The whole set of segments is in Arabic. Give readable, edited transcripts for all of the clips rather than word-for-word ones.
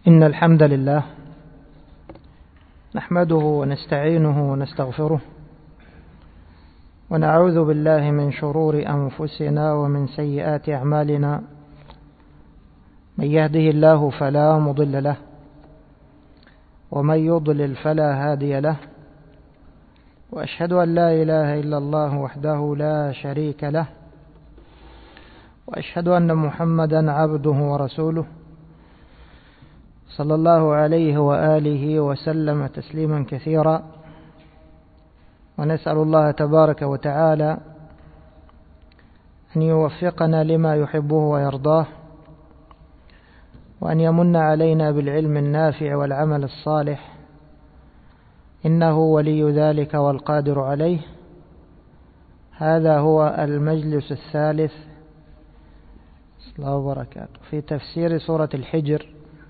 إن الحمد لله نحمده ونستعينه ونستغفره ونعوذ بالله من شرور أنفسنا ومن سيئات أعمالنا. من يهده الله فلا مضل له ومن يضلل فلا هادي له، وأشهد أن لا إله إلا الله وحده لا شريك له، وأشهد أن محمدا عبده ورسوله صلى الله عليه وآله وسلم تسليما كثيرا. ونسأل الله تبارك وتعالى أن يوفقنا لما يحبه ويرضاه، وأن يمن علينا بالعلم النافع والعمل الصالح، إنه ولي ذلك والقادر عليه. هذا هو المجلس الثالث الله وبركاته في تفسير سورة الحجر.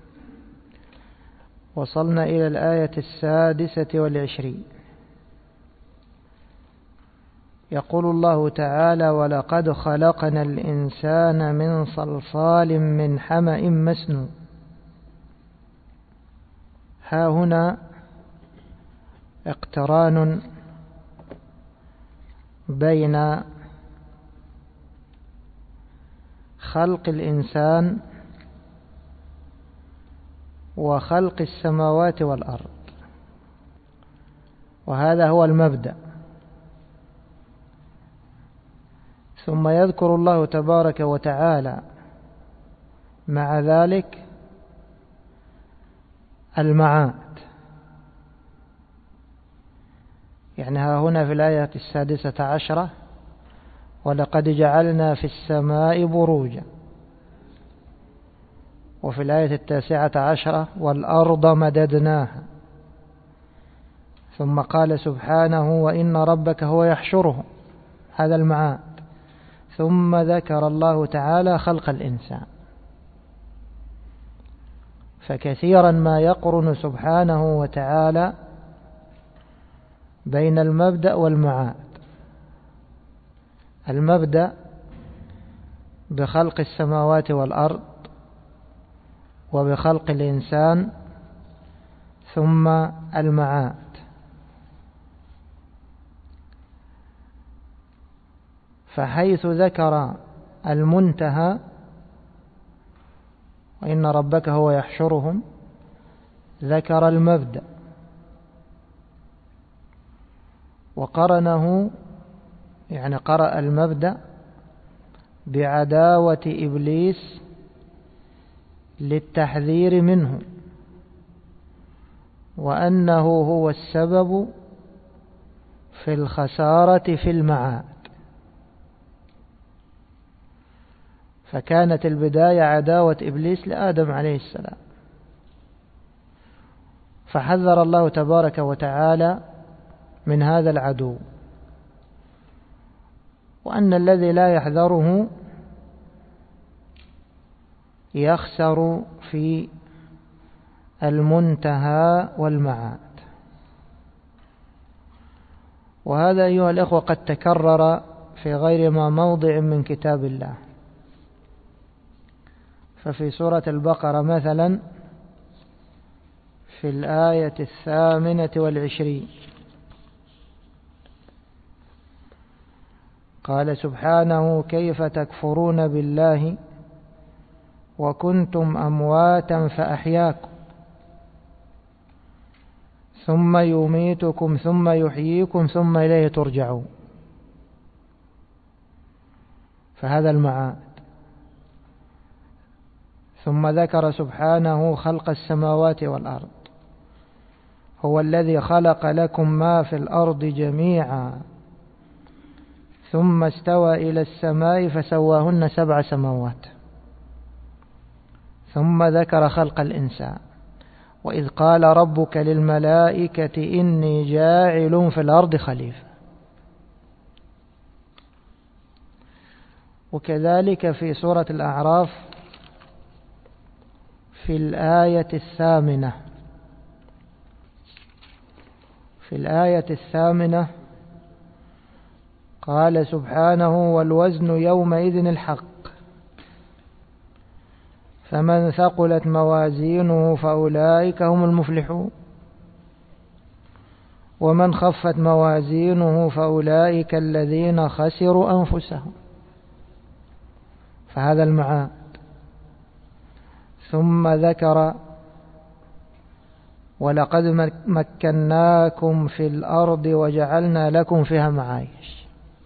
وصلنا إلى الآية 26. يقول الله تعالى: ولقد خلقنا الإنسان من صلصال من حمأ مسنون. ها هنا اقتران بين خلق الإنسان وخلق السماوات والأرض، وهذا هو المبدأ. ثم يذكر الله تبارك وتعالى مع ذلك المعاد. يعني ها هنا في الآية 16: ولقد جعلنا في السماء بروجا. وفي الآية 19: والأرض مددناها. ثم قال سبحانه: وإن ربك هو يحشرهم. هذا المعاد. ثم ذكر الله تعالى خلق الإنسان. فكثيرا ما يقرن سبحانه وتعالى بين المبدأ والمعاد. المبدأ بخلق السماوات والأرض وبخلق الإنسان، ثم المعاد. فحيث ذكر المنتهى وإن ربك هو يحشرهم، ذكر المبدأ وقرنه، يعني قرأ المبدأ بعداوة إبليس للتحذير منه، وأنه هو السبب في الخسارة في المعاد. فكانت البداية عداوة إبليس لآدم عليه السلام، فحذر الله تبارك وتعالى من هذا العدو، وأن الذي لا يحذره يخسر في المنتهى والمعاد. وهذا أيها الأخوة قد تكرر في غير ما موضع من كتاب الله. ففي سورة البقرة مثلا في الآية 28: قال سبحانه: كيف تكفرون بالله وكنتم أمواتا فأحياكم ثم يميتكم ثم يحييكم ثم إليه ترجعون. فهذا المعاد. ثم ذكر سبحانه خلق السماوات والأرض: هو الذي خلق لكم ما في الأرض جميعا ثم استوى إلى السماء فسواهن 7 سماوات. ثم ذكر خلق الإنسان: وإذ قال ربك للملائكة إني جاعل في الأرض خليفة. وكذلك في سورة الأعراف في الآية 8: في الآية 8 قال سبحانه: والوزن يومئذ الحق فمن ثقلت موازينه فأولئك هم المفلحون، ومن خفت موازينه فأولئك الذين خسروا أنفسهم. فهذا المعاد. ثم ذكر: ولقد مكناكم في الأرض وجعلنا لكم فيها معايش.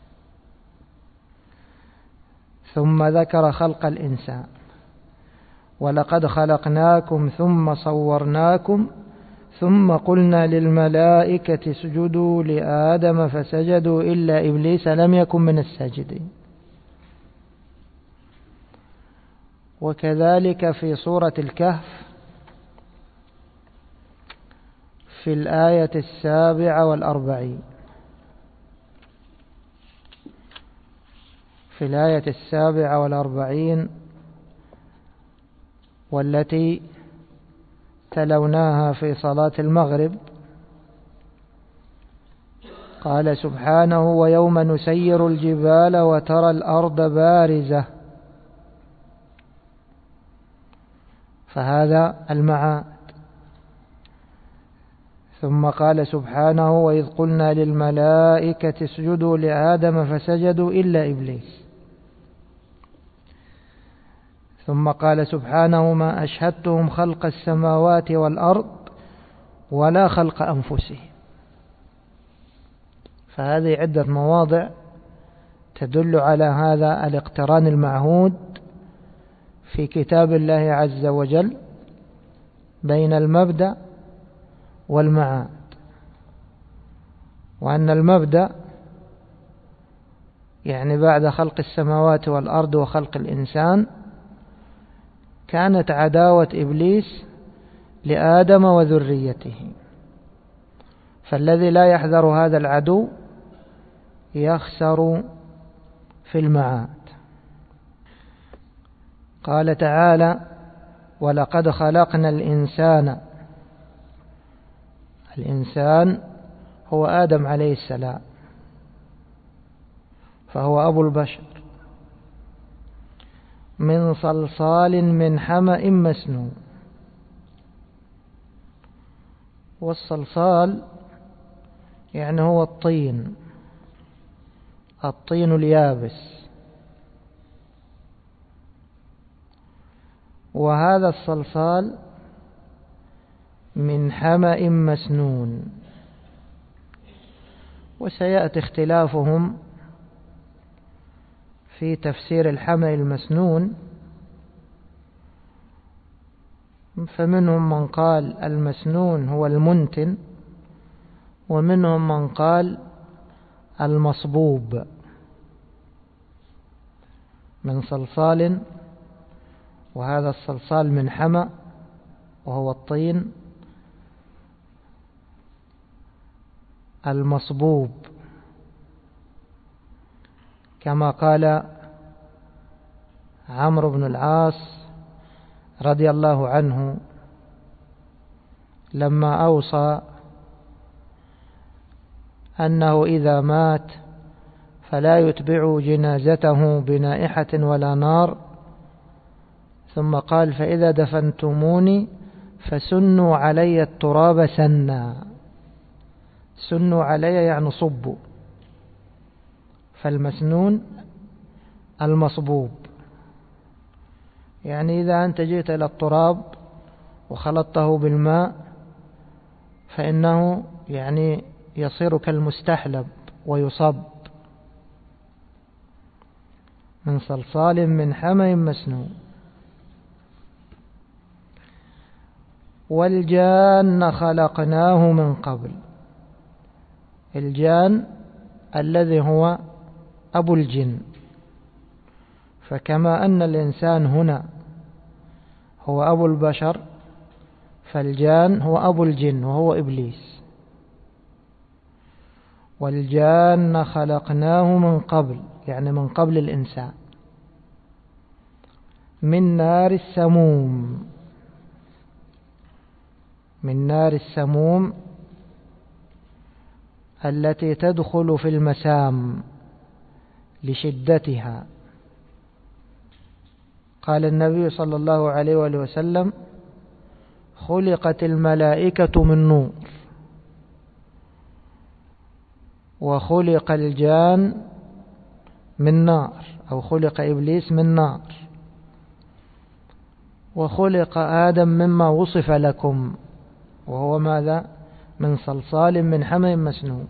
ثم ذكر خلق الإنسان: ولقد خلقناكم ثم صورناكم ثم قلنا للملائكة اسجدوا لآدم فسجدوا إلا إبليس لم يكن من الساجدين. وكذلك في سورة الكهف في الآية 47 في الآية 47 والتي تلوناها في صلاة المغرب، قال سبحانه: ويوم نسير الجبال وترى الأرض بارزة. فهذا المعاد. ثم قال سبحانه: وإذ قلنا للملائكة اسجدوا لآدم فسجدوا إلا إبليس. ثم قال سبحانه: ما أشهدتهم خلق السماوات والأرض ولا خلق أنفسهم. فهذه عدة مواضع تدل على هذا الاقتران المعهود في كتاب الله عز وجل بين المبدأ والمعاد، وأن المبدأ يعني بعد خلق السماوات والأرض وخلق الإنسان كانت عداوة إبليس لآدم وذريته، فالذي لا يحذر هذا العدو يخسر في المعاد. قال تعالى: ولقد خلقنا الإنسان. الإنسان هو آدم عليه السلام، فهو أبو البشر، من صلصال من حمأ مسنون. والصلصال يعني هو الطين اليابس، وهذا الصلصال من حمأ مسنون. وسيأتي اختلافهم في تفسير الحمأ المسنون، فمنهم من قال المسنون هو المنتن، ومنهم من قال المصبوب من صلصال، وهذا الصلصال من حمأ وهو الطين المصبوب، كما قال عمرو بن العاص رضي الله عنه لما أوصى أنه إذا مات فلا يتبع جنازته بنائحة ولا نار، ثم قال: فإذا دفنتموني فسنوا علي التراب سنا. سنوا علي يعني صبوا. فالمسنون المصبوب، يعني إذا أنت جئت إلى التراب وخلطته بالماء فإنه يعني يصير كالمستحلب ويصب. من صلصال من حمأ مسنون. والجان خلقناه من قبل. الجان الذي هو أبو الجن، فكما أن الإنسان هنا هو أبو البشر، فالجان هو أبو الجن وهو إبليس. والجان خلقناه من قبل يعني من قبل الإنسان، من نار السموم. من نار السموم التي تدخل في المسام لشدتها، قال النبي صلى الله عليه وآله وسلم: خلقت الملائكة من نور، وخلق الجان من نار، أو خلق إبليس من نار، وخلق آدم مما وصف لكم، وهو ماذا؟ من صلصال من حمأ مسنون.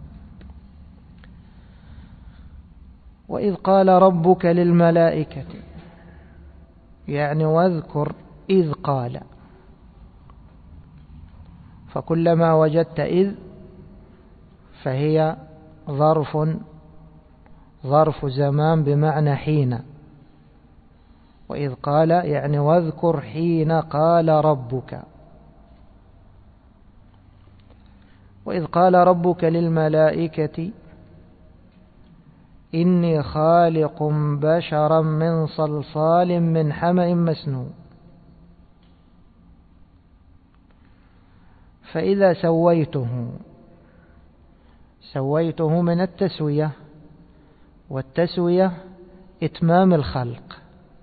وإذ قال ربك للملائكة، يعني واذكر إذ قال، فكلما وجدت إذ فهي ظرف زمان بمعنى حين. وإذ قال يعني واذكر حين قال ربك. وإذ قال ربك للملائكة إني خالق بشرا من صلصال من حمأ مسنون. فإذا سويته من التسوية، والتسوية إتمام الخلق،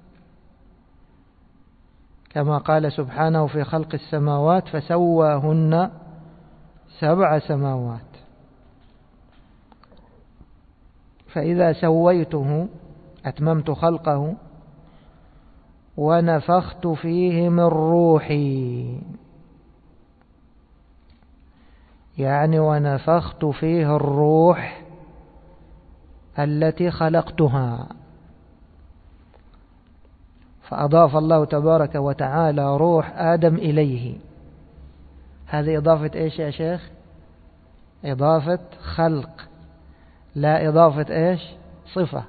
كما قال سبحانه في خلق السماوات: فسواهن 7 سماوات. فإذا سويته أتممت خلقه، ونفخت فيه من روحي، يعني ونفخت فيه الروح التي خلقتها. فأضاف الله تبارك وتعالى روح آدم إليه. هذه إضافة إيش يا شيخ؟ إضافة خلق، لا إضافة إيش؟ صفة.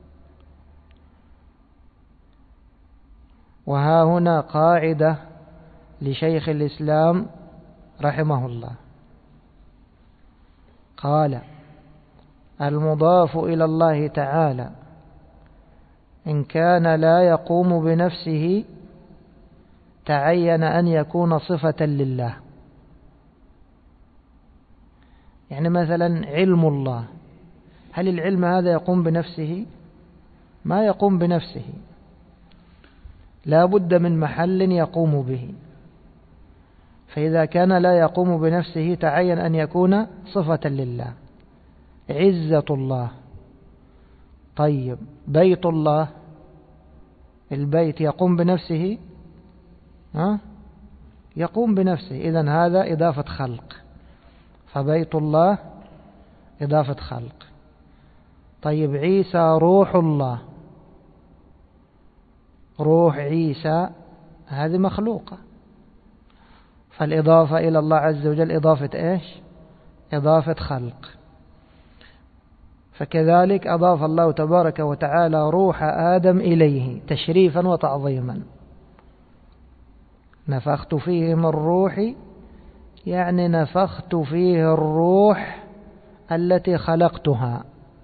وها هنا قاعدة لشيخ الإسلام رحمه الله، قال: المضاف إلى الله تعالى إن كان لا يقوم بنفسه تعين أن يكون صفة لله. يعني مثلا علم الله، هل العلم هذا يقوم بنفسه؟ ما يقوم بنفسه، لا بد من محل يقوم به. فإذا كان لا يقوم بنفسه تعين أن يكون صفة لله. عزة الله، طيب بيت الله، البيت يقوم بنفسه؟ يقوم بنفسه، إذن هذا إضافة خلق. فبيت الله إضافة خلق. طيب عيسى روح الله، روح عيسى هذه مخلوقة. فالإضافة إلى الله عز وجل إضافة إيش؟ إضافة خلق. فكذلك أضاف الله تبارك وتعالى روح آدم إليه تشريفا وتعظيما. نفخت فيه من روحي، يعني نفخت فيه الروح التي خلقتها.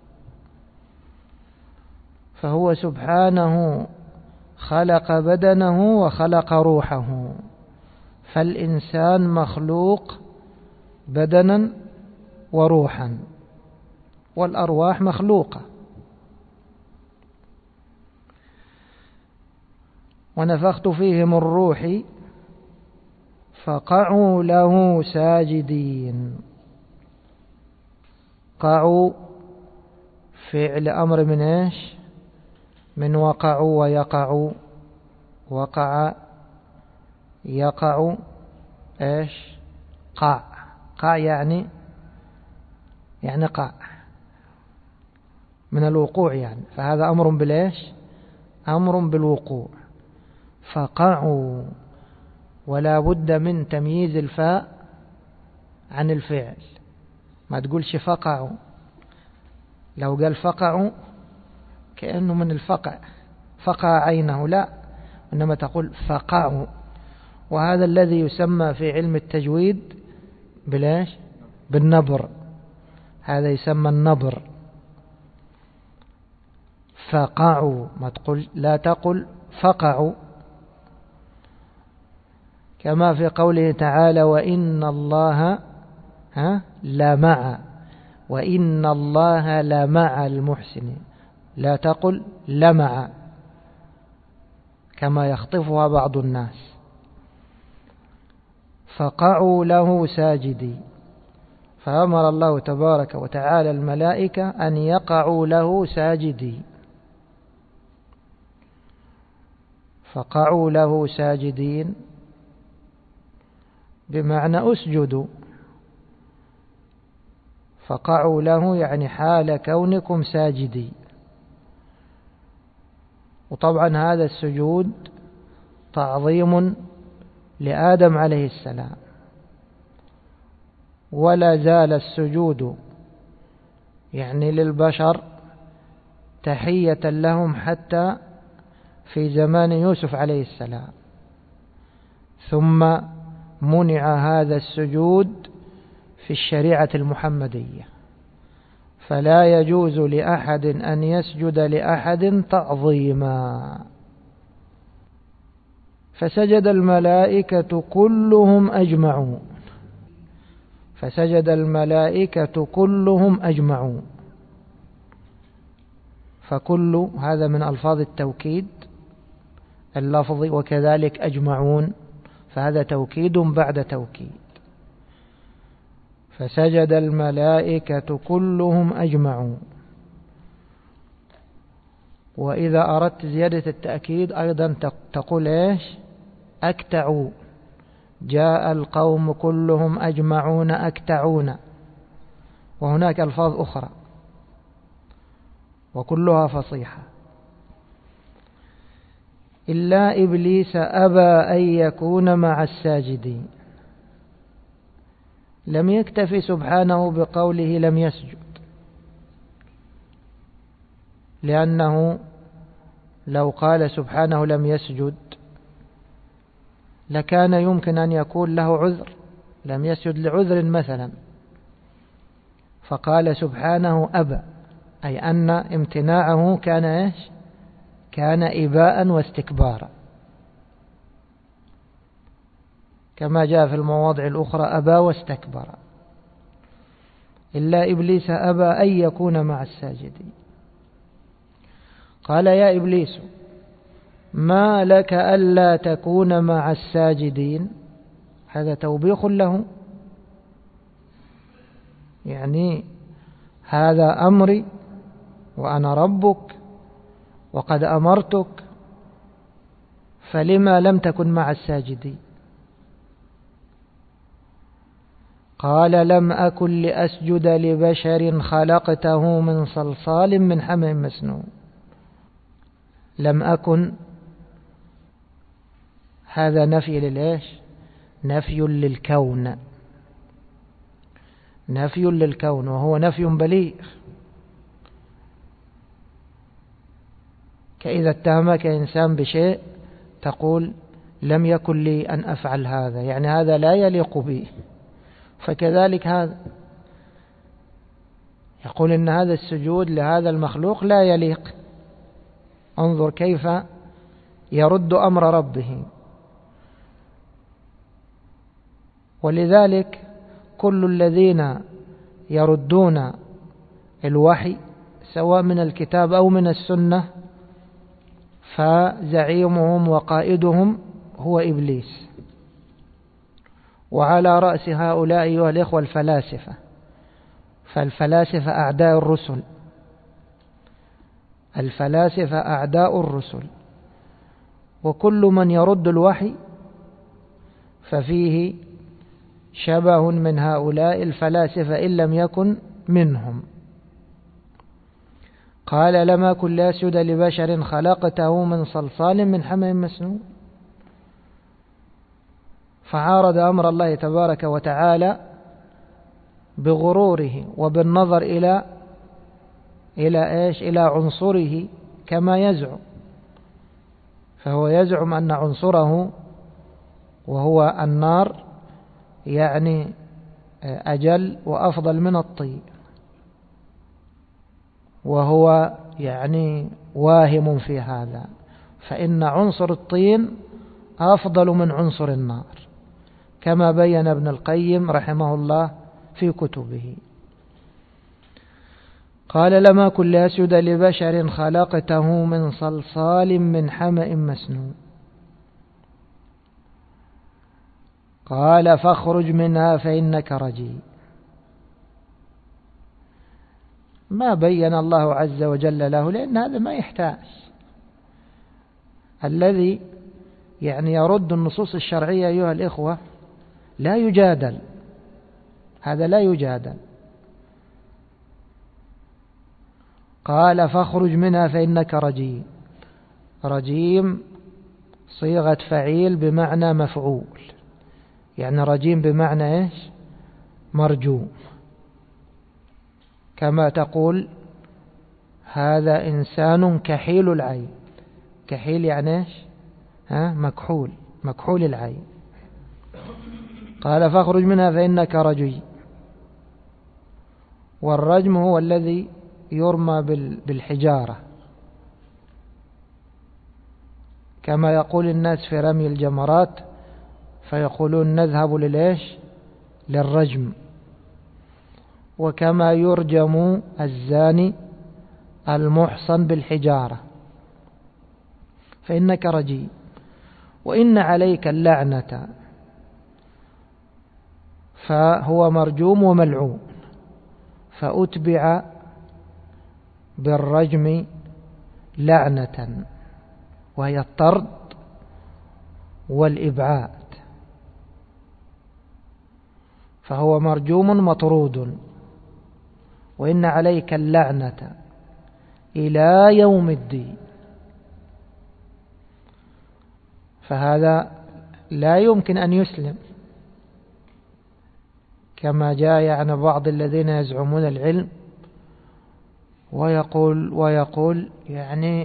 فهو سبحانه خلق بدنه وخلق روحه، فالإنسان مخلوق بدنا وروحا، والأرواح مخلوقة. ونفخت فيه من روحي فقعوا له ساجدين. قعوا فعل أمر من إيش؟ من وقعوا ويقعوا. وقع يقع إيش؟ قع. قع يعني قع من الوقوع يعني. فهذا أمر بالإيش؟ أمر بالوقوع. فقعوا، ولا بد من تمييز الفاء عن الفعل. ما تقولش فقعوا، لو قال فقعوا كأنه من الفقع، فقع عينه، لا، إنما تقول فقعوا. وهذا الذي يسمى في علم التجويد بالإيش؟ بالنبر. هذا يسمى النبر. فقعوا، ما تقول، لا تقل فقعوا. كما في قوله تعالى: وإن الله لمع، وإن الله لمع المحسنين. لا تقل لمع. وهذا الذي يسمى في علم التجويد بالإيش؟ بالنبر. هذا يسمى النبر. فقعوا، ما تقول فقعوا. كما في قوله تعالى: وإن الله لمع، وإن الله لمع المحسنين. لا تقل لمع. وإن الله لمع المحسنين. كما يخطفها بعض الناس. فقعوا له ساجدين، فأمر الله تبارك وتعالى الملائكة أن يقعوا له ساجدين. فقعوا له ساجدين بمعنى أسجدوا، فقعوا له يعني حال كونكم ساجدين. وطبعا هذا السجود تعظيم لآدم عليه السلام، ولا زال السجود يعني للبشر تحية لهم حتى في زمان يوسف عليه السلام، ثم منع هذا السجود في الشريعة المحمدية، فلا يجوز لأحد أن يسجد لأحد تعظيما. فسجد الملائكة كلهم أجمعون، فسجد الملائكة كلهم أجمعون. فكل هذا من ألفاظ التوكيد اللفظي، وكذلك أجمعون فهذا توكيد بعد توكيد. فسجد الملائكة كلهم أجمعون. وإذا أردت زيادة التأكيد أيضا تقول إيش؟ أكتعوا. جاء القوم كلهم أجمعون أكتعون. وهناك ألفاظ أخرى وكلها فصيحة. إلا إبليس أبى أن يكون مع الساجدين. لم يكتفي سبحانه بقوله لم يسجد، لأنه لو قال سبحانه لم يسجد لكان يمكن أن يكون له عذر، لم يسجد لعذر مثلا، فقال سبحانه أبى، أي أن امتناعه كان إيش؟ كان إباء واستكبارا، كما جاء في المواضع الأخرى أبى واستكبر. إلا إبليس أبى أن يكون مع الساجدين. قال يا إبليس ما لك ألا تكون مع الساجدين. هذا توبيخ له، يعني هذا أمري وأنا ربك وقد أمرتك، فلما لم تكن مع الساجدين؟ قال لم أكن لأسجد لبشر خلقته من صلصال من حمأ مسنون. لم أكن، هذا نفي للإيش؟ نفي للكون، نفي للكون، وهو نفي بليغ. كإذا اتهمك إنسان بشيء تقول لم يكن لي أن أفعل هذا، يعني هذا لا يليق بي. فكذلك هذا يقول إن هذا السجود لهذا المخلوق لا يليق. انظر كيف يرد أمر ربه. ولذلك كل الذين يردون الوحي سواء من الكتاب أو من السنة فزعيمهم وقائدهم هو إبليس. وعلى رأس هؤلاء أيها الإخوة الفلاسفة، فالفلاسفة أعداء الرسل، الفلاسفة أعداء الرسل. وكل من يرد الوحي ففيه شبه من هؤلاء الفلاسفة إن لم يكن منهم. قال لم أكن لأسجد لبشر خلقته من صلصال من حمأ مسنون. فعارض أمر الله تبارك وتعالى بغروره وبالنظر إلى عنصره كما يزعم. فهو يزعم أن عنصره وهو النار يعني أجل وأفضل من الطين، وهو يعني واهم في هذا، فإن عنصر الطين أفضل من عنصر النار، كما بين ابن القيم رحمه الله في كتبه. قال لم أكن لأسجد لبشر خلقته من صلصال من حمأ مسنون. قال فاخرج منها فإنك رجيم. ما بين الله عز وجل له، لأن هذا ما يحتاج. الذي يرد النصوص الشرعية أيها الإخوة لا يجادل، هذا لا يجادل. قال فاخرج منها فإنك رجيم. رجيم صيغة فعيل بمعنى مفعول، يعني رجيم بمعنى إيش؟ مرجوم. كما تقول هذا إنسان كحيل العين. كحيل يعني إيش؟ مكحول، مكحول العين. قال فاخرج منها فإنك رجيم. والرجم هو الذي يرمى بالحجارة، كما يقول الناس في رمي الجمرات فيقولون نذهب للإيش؟ للرجم. وكما يرجم الزاني المحصن بالحجارة. فإنك رجيم وإن عليك اللعنة، فهو مرجوم وملعون، فأتبع بالرجم لعنة وهي الطرد والإبعاد، فهو مرجوم مطرود. وإن عليك اللعنة إلى يوم الدين. فهذا لا يمكن أن يسلم، كما جاء عن بعض الذين يزعمون العلم ويقول يعني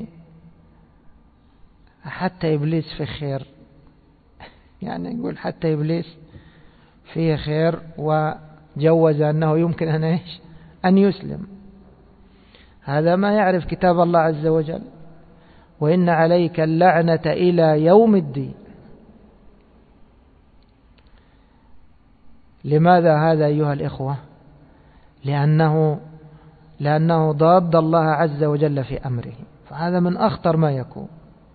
حتى إبليس في خير، يعني يقول حتى إبليس فيه خير، وجوز أنه يمكن أن يسلم. هذا ما يعرف كتاب الله عز وجل. وإن عليك اللعنة إلى يوم الدين. لماذا هذا أيها الإخوة؟ لأنه ضاد الله عز وجل في أمره، فهذا من أخطر ما يكون،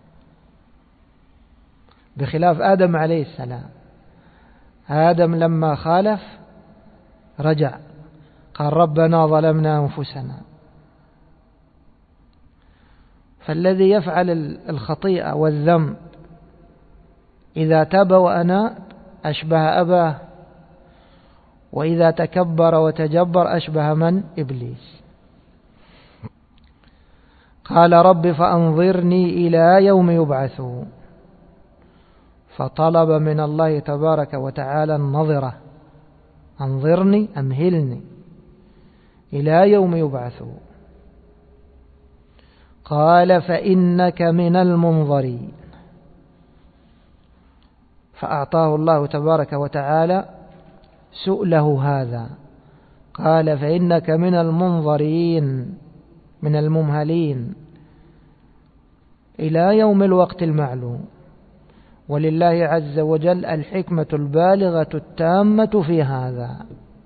بخلاف آدم عليه السلام. آدم لما خالف رجع قال ربنا ظلمنا أنفسنا. فالذي يفعل الخطيئة والذنب إذا تاب وأناب أشبه أباه، وإذا تكبر وتجبر أشبه من؟ إبليس. قال رب فأنظرني إلى يوم يبعثون. فطلب من الله تبارك وتعالى النظرة، أنظرني أمهلني إلى يوم يبعثون. قال فإنك من المنظرين. فأعطاه الله تبارك وتعالى سؤله هذا، قال فإنك من المنظرين، من الممهلين إلى يوم الوقت المعلوم. ولله عز وجل الحكمة البالغة التامة في هذا.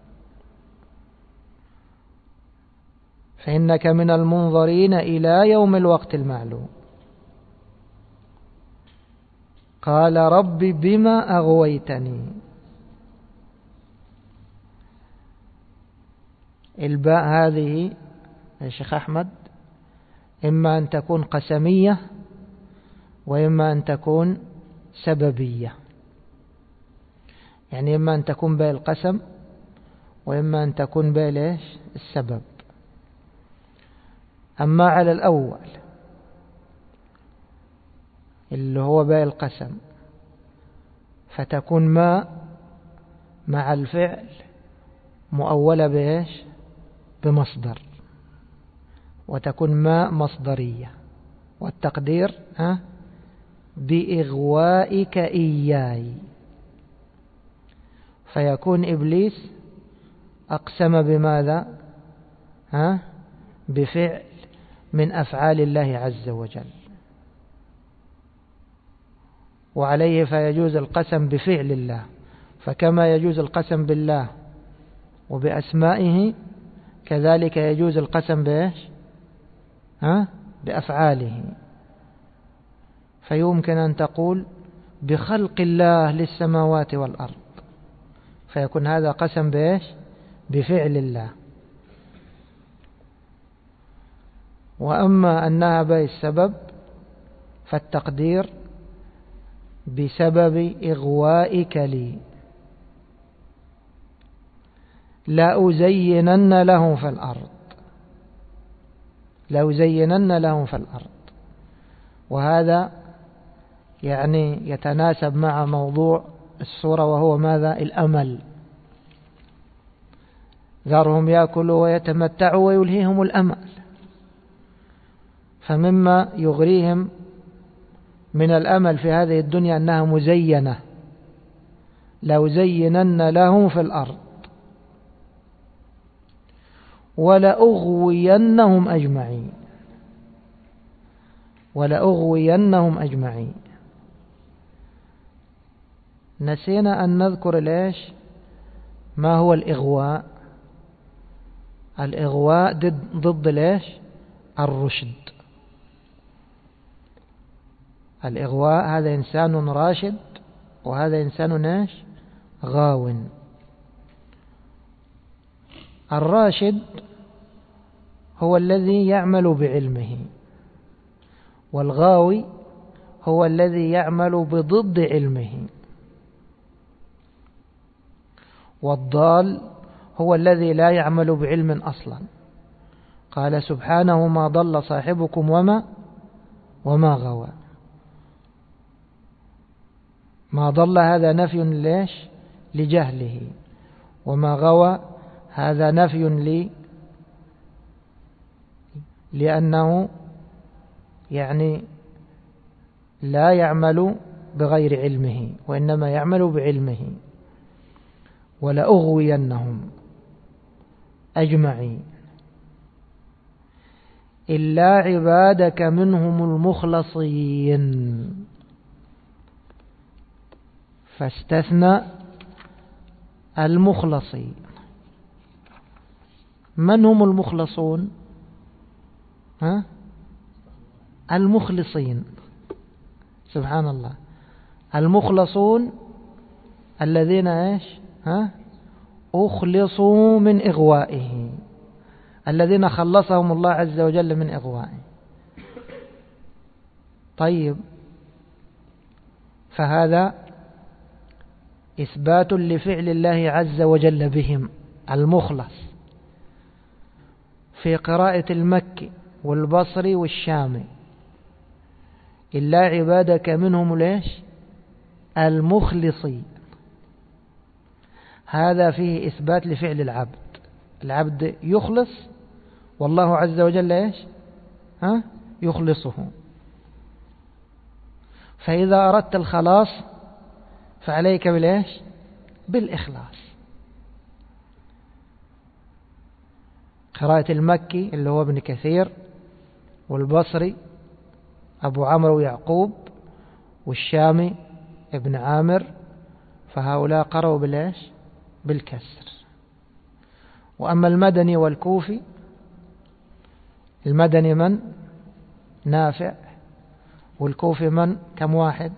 فإنك من المنظرين إلى يوم الوقت المعلوم. قال رب بما أغويتني. الباء هذه يا شيخ أحمد إما أن تكون قسمية وإما أن تكون سببية، يعني إما أن تكون باء القسم وإما أن تكون باء السبب. أما على الأول اللي هو باء القسم فتكون ما مع الفعل مؤولة بمصدر، وتكون ما مصدرية، والتقدير بإغوائك إياي. فيكون إبليس أقسم بماذا؟ بفعل من أفعال الله عز وجل، وعليه فيجوز القسم بفعل الله. فكما يجوز القسم بالله وبأسمائه كذلك يجوز القسم بإيش؟ بأفعاله. فيمكن أن تقول بخلق الله للسماوات والأرض، فيكون هذا قسم بإيش؟ بفعل الله. وأما أنها بالسبب فالتقدير بسبب إغوائك لي لأزينن لهم في الأرض، لأزينن لهم في الأرض. وهذا يعني يتناسب مع موضوع السورة، وهو ماذا؟ الأمل. ذرهم يأكلوا ويتمتعوا ويلهيهم الأمل. فمما يغريهم من الأمل في هذه الدنيا أنها مزينة، لأزينن لهم في الأرض ولأغوينهم أجمعين، ولأغوينهم أجمعين. نسينا أن نذكر ليش ما هو الإغواء. الإغواء ضد ليش؟ الرشد. الإغواء هذا إنسان راشد، وهذا إنسان غاو. الراشد هو الذي يعمل بعلمه، والغاوي هو الذي يعمل بضد علمه، والضال هو الذي لا يعمل بعلم أصلا. قال سبحانه ما ضل صاحبكم وما غوى. ما ضل هذا نفي ليش؟ لجهله، وما غوى هذا نفي لأنه يعني لا يعمل بغير علمه، وإنما يعمل بعلمه. ولأغوينهم أجمعين إلا عبادك منهم المخلصين. فاستثنى المخلصين. من هم المخلصون؟ المخلصين. سبحان الله. المخلصون الذين ايش؟ أخلصوا من إغوائه، الذين خلصهم الله عز وجل من إغوائه. طيب، فهذا إثبات لفعل الله عز وجل بهم المخلص. في قراءة المكي والبصري والشامي إلا عبادك منهم ليش؟ المخلصين. هذا فيه إثبات لفعل العبد. العبد يخلص، والله عز وجل ايش؟ يخلصه. فإذا أردت الخلاص فعليك بالإيش؟ بالإخلاص. قراءة المكي اللي هو ابن كثير، والبصري أبو عمرو ويعقوب، والشامي ابن عامر، فهؤلاء قرأوا بالإيش؟ بالكسر. وأما المدني والكوفي، المدني من؟ نافع. والكوفي من؟ كم واحد؟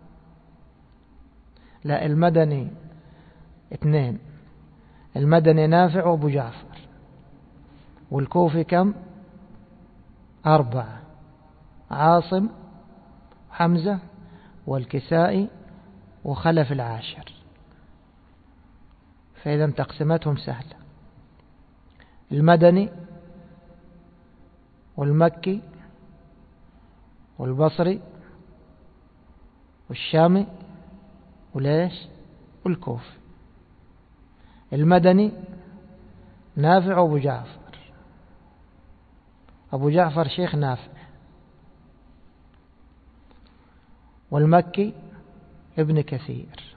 لا، المدني 2، المدني نافع وابو جعفر. والكوفي كم؟ 4، عاصم، حمزة، والكسائي، وخلف العاشر. فإذا تقسيمتهم سهلة. المدني والمكي والبصري والشامي وليش؟ والكوفي. المدني نافع وابو جعفر. أبو جعفر شيخ نافع. والمكي ابن كثير.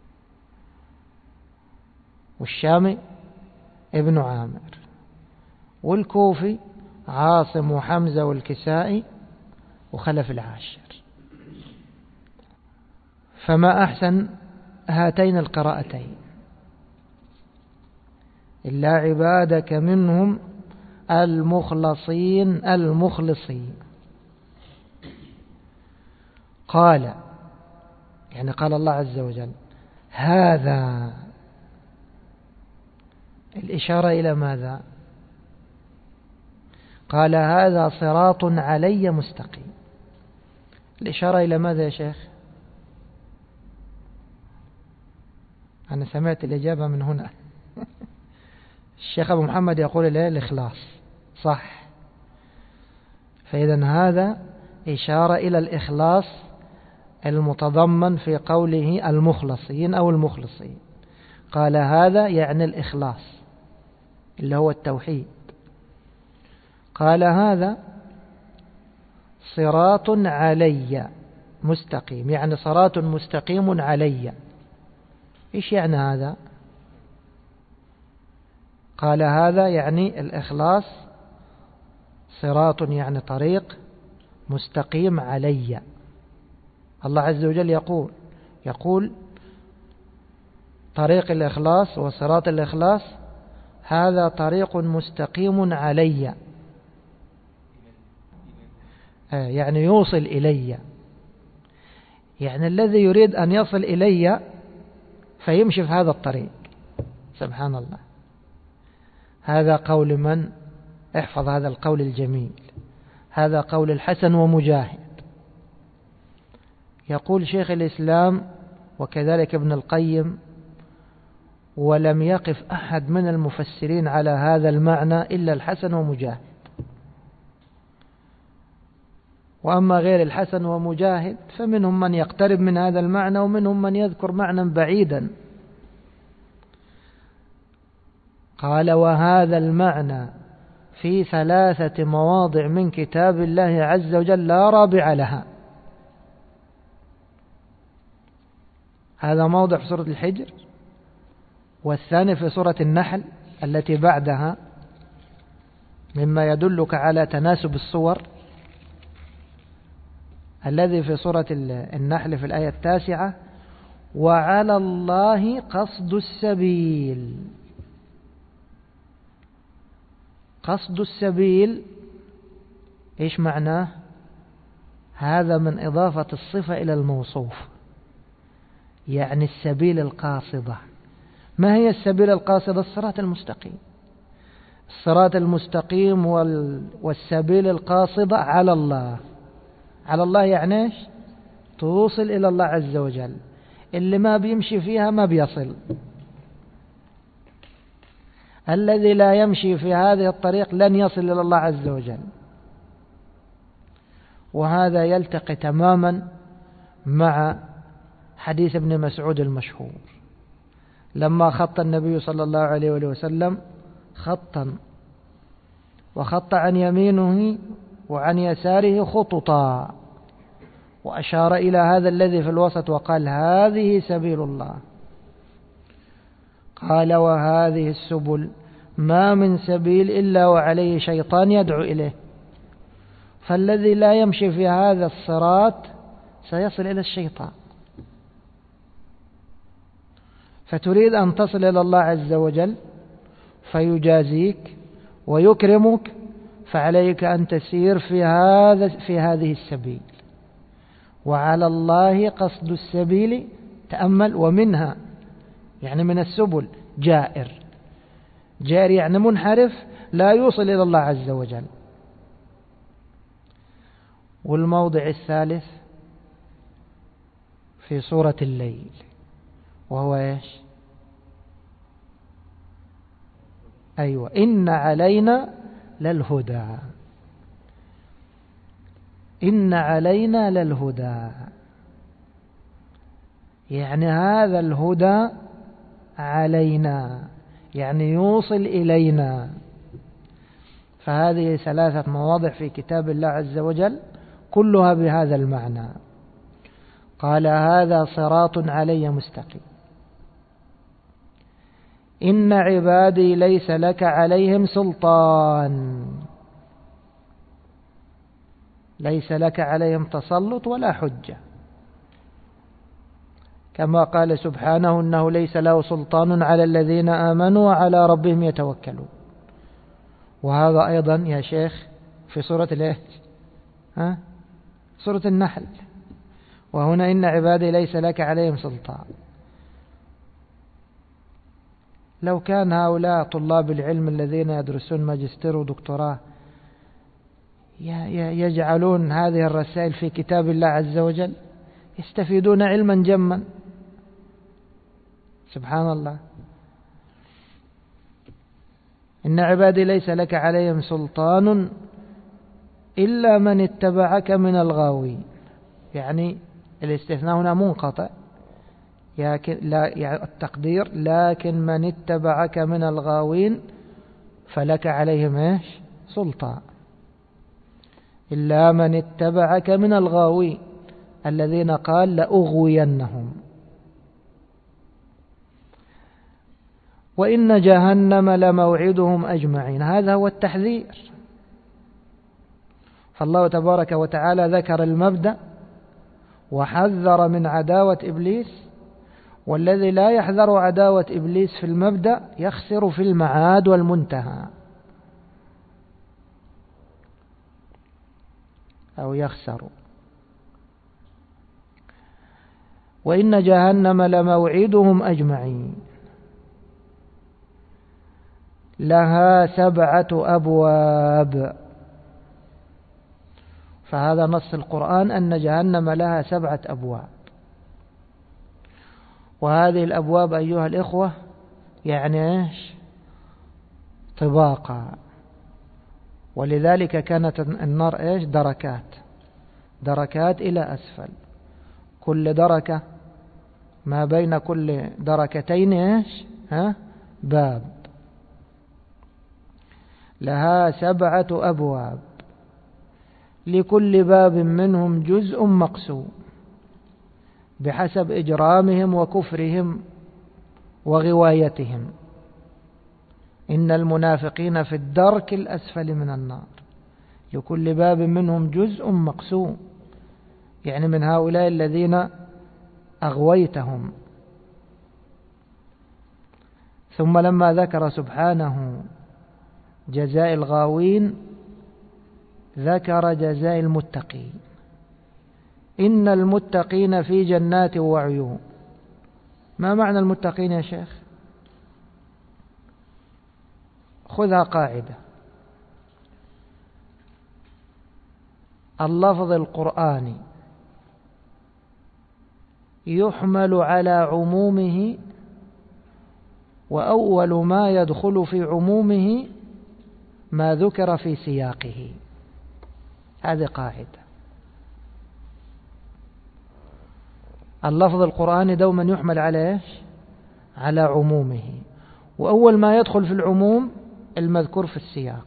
والشامي ابن عامر. والكوفي عاصم وحمزة والكسائي وخلف العاشر. فما أحسن هاتين القراءتين. إلا عبادك منهم المخلصين المخلصين. قال يعني قال الله عز وجل هذا، الإشارة إلى ماذا؟ قال هذا صراط علي مستقيم. الإشارة إلى ماذا يا شيخ؟ أنا سمعت الإجابة من هنا. الشيخ أبو محمد يقول الإخلاص صح، فإذا هذا إشارة إلى الإخلاص المتضمن في قوله المخلصين أو المخلصين. قال هذا يعني الإخلاص اللي هو التوحيد. قال هذا صراط علي مستقيم، يعني صراط مستقيم علي. إيش يعني هذا؟ قال هذا يعني الإخلاص، صراط يعني طريق، مستقيم علي. الله عز وجل يقول طريق الإخلاص وصراط الإخلاص هذا طريق مستقيم علي، يعني يوصل إلي، يعني الذي يريد أن يصل إلي فيمشي في هذا الطريق. سبحان الله. هذا قول من؟ احفظ هذا القول الجميل، هذا قول الحسن ومجاهد. يقول شيخ الإسلام وكذلك ابن القيم: ولم يقف أحد من المفسرين على هذا المعنى إلا الحسن ومجاهد. وأما غير الحسن ومجاهد فمنهم من يقترب من هذا المعنى ومنهم من يذكر معنى بعيدا. قال: وهذا المعنى في 3 مواضع من كتاب الله عز وجل لا رابع لها. هذا موضع في سورة الحجر، والثاني في سورة النحل التي بعدها، مما يدلك على تناسب الصور، الذي في سورة النحل في الآية 9: وعلى الله قصد السبيل. قصد السبيل إيش معناه؟ هذا من إضافة الصفة إلى الموصوف، يعني السبيل القاصدة. ما هي السبيل القاصدة؟ الصراط المستقيم. الصراط المستقيم والسبيل القاصدة على الله. على الله يعني إيش؟ توصل إلى الله عز وجل. اللي ما بيمشي فيها ما بيصل. الذي لا يمشي في هذه الطريق لن يصل إلى الله عز وجل. وهذا يلتقي تماما مع حديث ابن مسعود المشهور، لما خط النبي صلى الله عليه وسلم خطا، وخط عن يمينه وعن يساره خططا، وأشار إلى هذا الذي في الوسط وقال: هذه سبيل الله. قال: وهذه السبل ما من سبيل إلا وعليه شيطان يدعو إليه. فالذي لا يمشي في هذا الصراط سيصل إلى الشيطان. فتريد أن تصل إلى الله عز وجل فيجازيك ويكرمك، فعليك أن تسير في هذه السبيل. وعلى الله قصد السبيل، تأمل، ومنها يعني من السبل جائر. جائر يعني منحرف لا يوصل إلى الله عز وجل. والموضع الثالث في سورة الليل، وهو إيش؟ أيوة: إن علينا للهدى. إن علينا للهدى، يعني هذا الهدى علينا، يعني يوصل إلينا. فهذه 3 مواضع في كتاب الله عز وجل كلها بهذا المعنى. قال: هذا صراط علي مستقيم. إن عبادي ليس لك عليهم سلطان. ليس لك عليهم تسلط ولا حجة، كما قال سبحانه إنه ليس له سلطان على الذين آمنوا وعلى ربهم يتوكلون. وهذا أيضا يا شيخ في سورة الايه؟ سورة النحل. وهنا إن عبادي ليس لك عليهم سلطان. لو كان هؤلاء طلاب العلم الذين يدرسون ماجستير ودكتوراه يجعلون هذه الرسائل في كتاب الله عز وجل يستفيدون علما جما. سبحان الله. إن عبادي ليس لك عليهم سلطان إلا من اتبعك من الغاوين. يعني الاستثناء هنا منقطع، التقدير لكن من اتبعك من الغاوين فلك عليهم ايش؟ سلطان. إلا من اتبعك من الغاوين الذين قال لأغوينهم. وإن جهنم لموعدهم أجمعين. هذا هو التحذير. فالله تبارك وتعالى ذكر المبدأ وحذر من عداوة إبليس، والذي لا يحذر عداوة إبليس في المبدأ يخسر في المعاد والمنتهى، أو يخسر. وإن جهنم لموعدهم أجمعين لها 7 أبواب. فهذا نص القرآن أن جهنم لها 7 أبواب. وهذه الأبواب أيها الإخوة يعني إيش؟ طباقة. ولذلك كانت النار إيش؟ دركات إلى أسفل. كل دركة ما بين كل دركتين إيش؟ باب. لها 7 أبواب لكل باب منهم جزء مقسوم بحسب إجرامهم وكفرهم وغوايتهم. إن المنافقين في الدرك الأسفل من النار. لكل باب منهم جزء مقسوم، يعني من هؤلاء الذين أغويتهم. ثم لما ذكر سبحانه جزاء الغاوين ذكر جزاء المتقين. إن المتقين في جنات وعيون. ما معنى المتقين يا شيخ؟ خذها قاعدة. اللفظ القرآني يحمل على عمومه، وأول ما يدخل في عمومه ما ذكر في سياقه. هذه قاعدة. اللفظ القرآني دوما يحمل على إيش؟ على عمومه، وأول ما يدخل في العموم المذكور في السياق.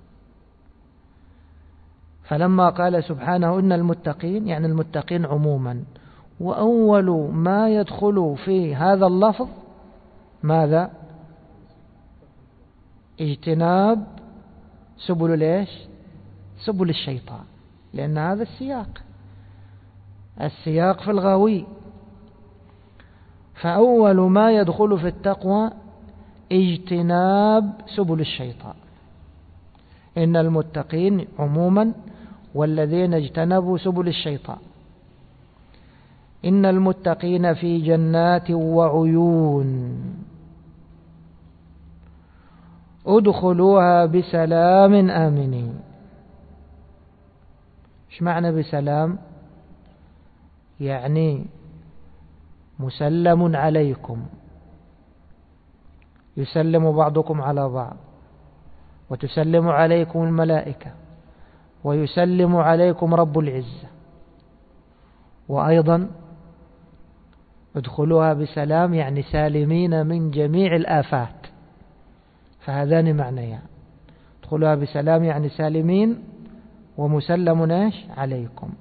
فلما قال سبحانه إن المتقين يعني المتقين عموما، وأول ما يدخل في هذا اللفظ ماذا؟ اجتناب سبل الإيش؟ سبل الشيطان، لأن هذا السياق في الغاوي. فأول ما يدخل في التقوى اجتناب سبل الشيطان. إن المتقين عموما والذين اجتنبوا سبل الشيطان. إن المتقين في جنات وعيون ادخلوها بسلام آمنين. ايش معنى بسلام؟ يعني مسلم عليكم، يسلم بعضكم على بعض، وتسلم عليكم الملائكة، ويسلم عليكم رب العزة. وأيضا ادخلوها بسلام يعني سالمين من جميع الآفات. فهذان معنيان. ادخلوها بسلام يعني سالمين، ومسلم عليكم.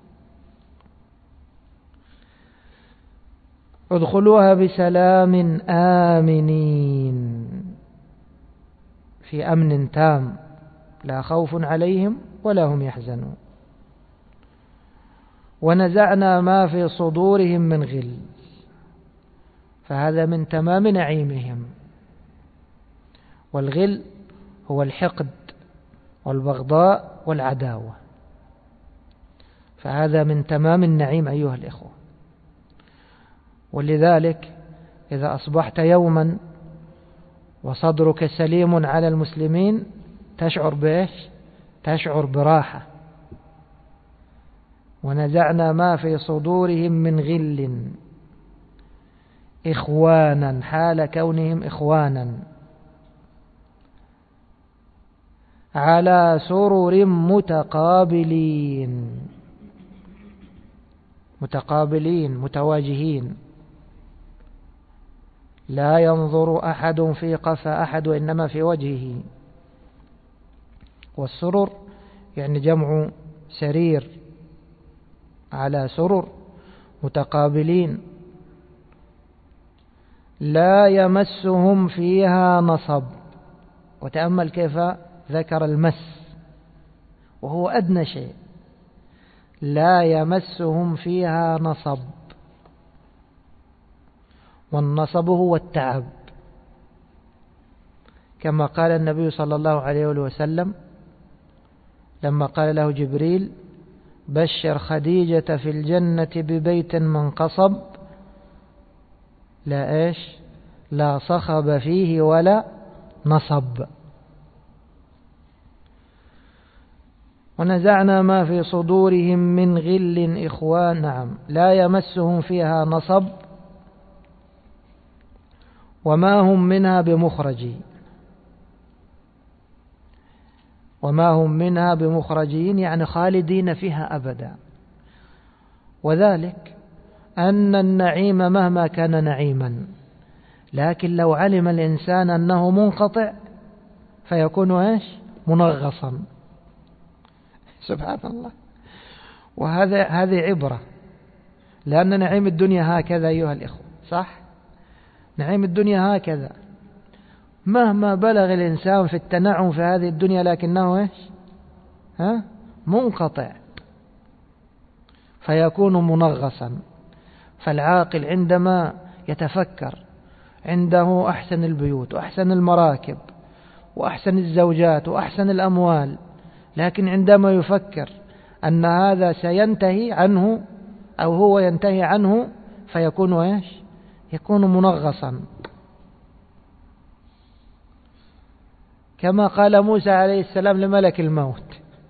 ادخلوها بسلام آمنين، في أمن تام لا خوف عليهم ولا هم يحزنون. ونزعنا ما في صدورهم من غل. فهذا من تمام نعيمهم. والغل هو الحقد والبغضاء والعداوة، فهذا من تمام النعيم أيها الإخوة. ولذلك إذا أصبحت يوما وصدرك سليم على المسلمين تشعر بإيش؟ تشعر براحة. ونزعنا ما في صدورهم من غل إخوانا، حال كونهم إخوانا، على سرر متقابلين متواجهين، لا ينظر أحد في قفا أحد وإنما في وجهه. والسرر يعني جمع سرير، على سرر متقابلين لا يمسهم فيها نصب. وتأمل كيف ذكر المس وهو أدنى شيء، لا يمسهم فيها نصب، والنصب هو التعب، كما قال النبي صلى الله عليه وسلم لما قال له جبريل: بشر خديجة في الجنة ببيت من قصب لا صخب فيه ولا نصب. ونزعنا ما في صدورهم من غل إخوان، نعم، لا يمسهم فيها نصب وما هم منها بمخرجين. وما هم منها بمخرجين يعني خالدين فيها أبدا. وذلك أن النعيم مهما كان نعيما، لكن لو علم الإنسان أنه منقطع فيكون منغصا. سبحان الله. هذه عبرة، لأن نعيم الدنيا هكذا أيها الإخوة، صح؟ نعيم الدنيا هكذا، مهما بلغ الإنسان في التنعم في هذه الدنيا لكنه منقطع، فيكون منغصا. فالعاقل عندما يتفكر عنده أحسن البيوت وأحسن المراكب وأحسن الزوجات وأحسن الأموال، لكن عندما يفكر أن هذا سينتهي عنه أو هو ينتهي عنه فيكون يكون منغصا. كما قال موسى عليه السلام لملك الموت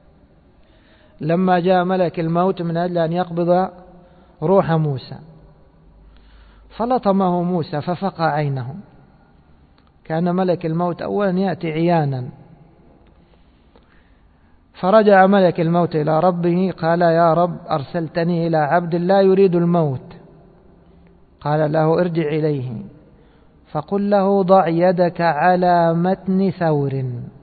لما جاء ملك الموت من أجل أن يقبض روح موسى، فلطمه موسى ففقع عينه. كان ملك الموت أولا يأتي عيانا، فرجع ملك الموت إلى ربه قال: يا رب، أرسلتني إلى عبد لا يريد الموت. قال له: ارجع إليه فقل له: ضع يدك على متن ثور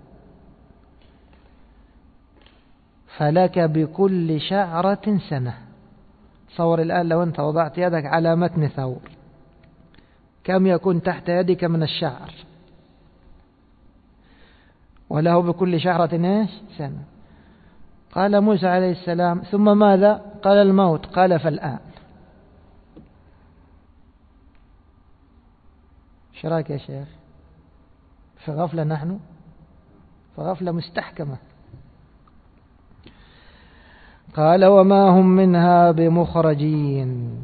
فلك بكل شعرة سنة. تصور الآن لو أنت وضعت يدك على متن ثور كم يكون تحت يدك من الشعر؟ وله بكل شعرة سنة. قال موسى عليه السلام: ثم ماذا؟ قال: الموت. قال: فالآن. ايش رايك يا شيخ؟ في غفلة نحن، في غفلة مستحكمة. قال: وما هم منها بمخرجين.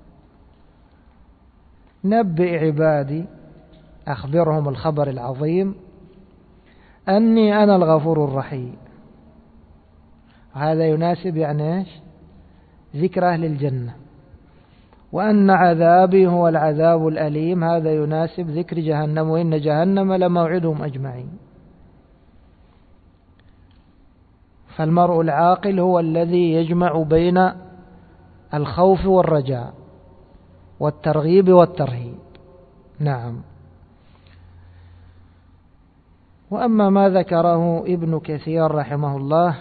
نبئ عبادي، أخبرهم الخبر العظيم، أني أنا الغفور الرحيم. هذا يناسب يعني ذكر أهل الجنة. وأن عذابي هو العذاب الأليم، هذا يناسب ذكر جهنم، وإن جهنم لموعدهم أجمعين. فالمرء العاقل هو الذي يجمع بين الخوف والرجاء والترغيب والترهيب. نعم. وأما ما ذكره ابن كثير رحمه الله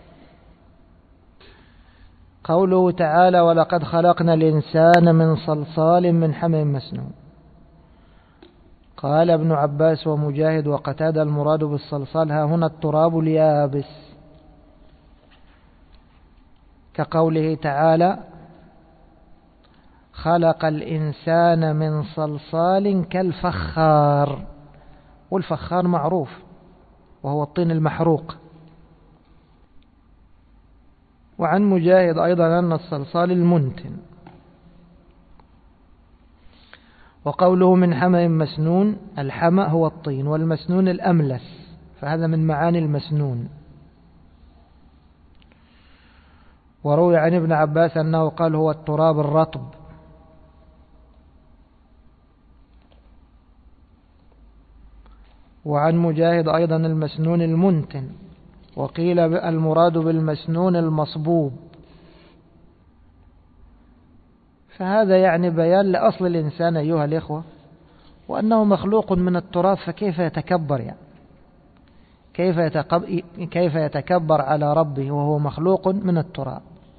قوله تعالى: ولقد خلقنا الإنسان من صلصال من حمإ مسنون. قال ابن عباس ومجاهد وقتادة: المراد بالصلصال ها هنا التراب اليابس، كقوله تعالى: خلق الإنسان من صلصال كالفخار، والفخار معروف وهو الطين المحروق. وعن مجاهد أيضا أن الصلصال المنتن. وقوله من حمأ مسنون، الحمأ هو الطين والمسنون الأملس، فهذا من معاني المسنون. وروي عن ابن عباس أنه قال هو التراب الرطب. وعن مجاهد أيضا المسنون المنتن، وقيل المراد بالمسنون المصبوب. فهذا يعني بيان لأصل الإنسان أيها الإخوة، وأنه مخلوق من التراب، فكيف يتكبر يعني كيف يتكبر على ربه وهو مخلوق من التراب.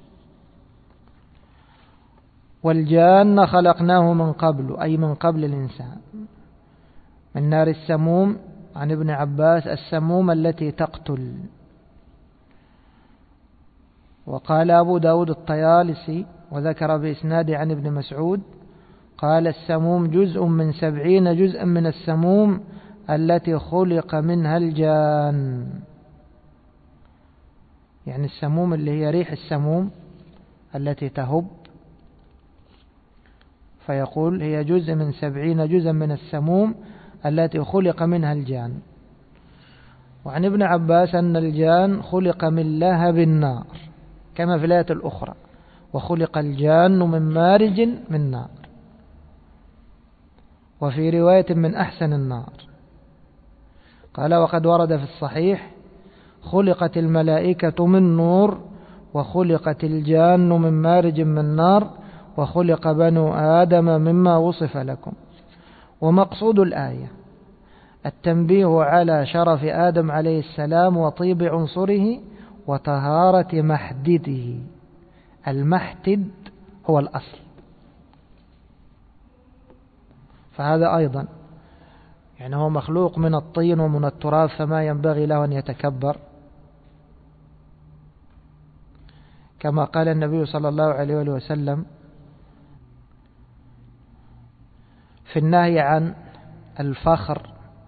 والجان خلقناه من قبل، أي من قبل الإنسان، من نار السموم. عن ابن عباس السموم التي تقتل. وقال أبو داود الطيالسي وذكر بإسناد عن ابن مسعود قال السموم جزء من 70 جزءا من السموم التي خلق منها الجان. يعني السموم اللي هي ريح السموم التي تهب، فيقول هي جزء من 70 جزءا من السموم التي خلق منها الجان. وعن ابن عباس أن الجان خلق من لهب النار كما في الآية الأخرى، وخلق الجان من مارج من نار، وفي رواية من أحسن النار. قال وقد ورد في الصحيح خلقت الملائكة من نور، وخلقت الجان من مارج من نار، وخلق بنو آدم مما وصف لكم. ومقصود الآية التنبيه على شرف آدم عليه السلام وطيب عنصره وطهارة محدده. المحدد هو الأصل، فهذا أيضا يعني هو مخلوق من الطين ومن التراب، فما ينبغي له أن يتكبر، كما قال النبي صلى الله عليه وسلم في النهي عن الفخر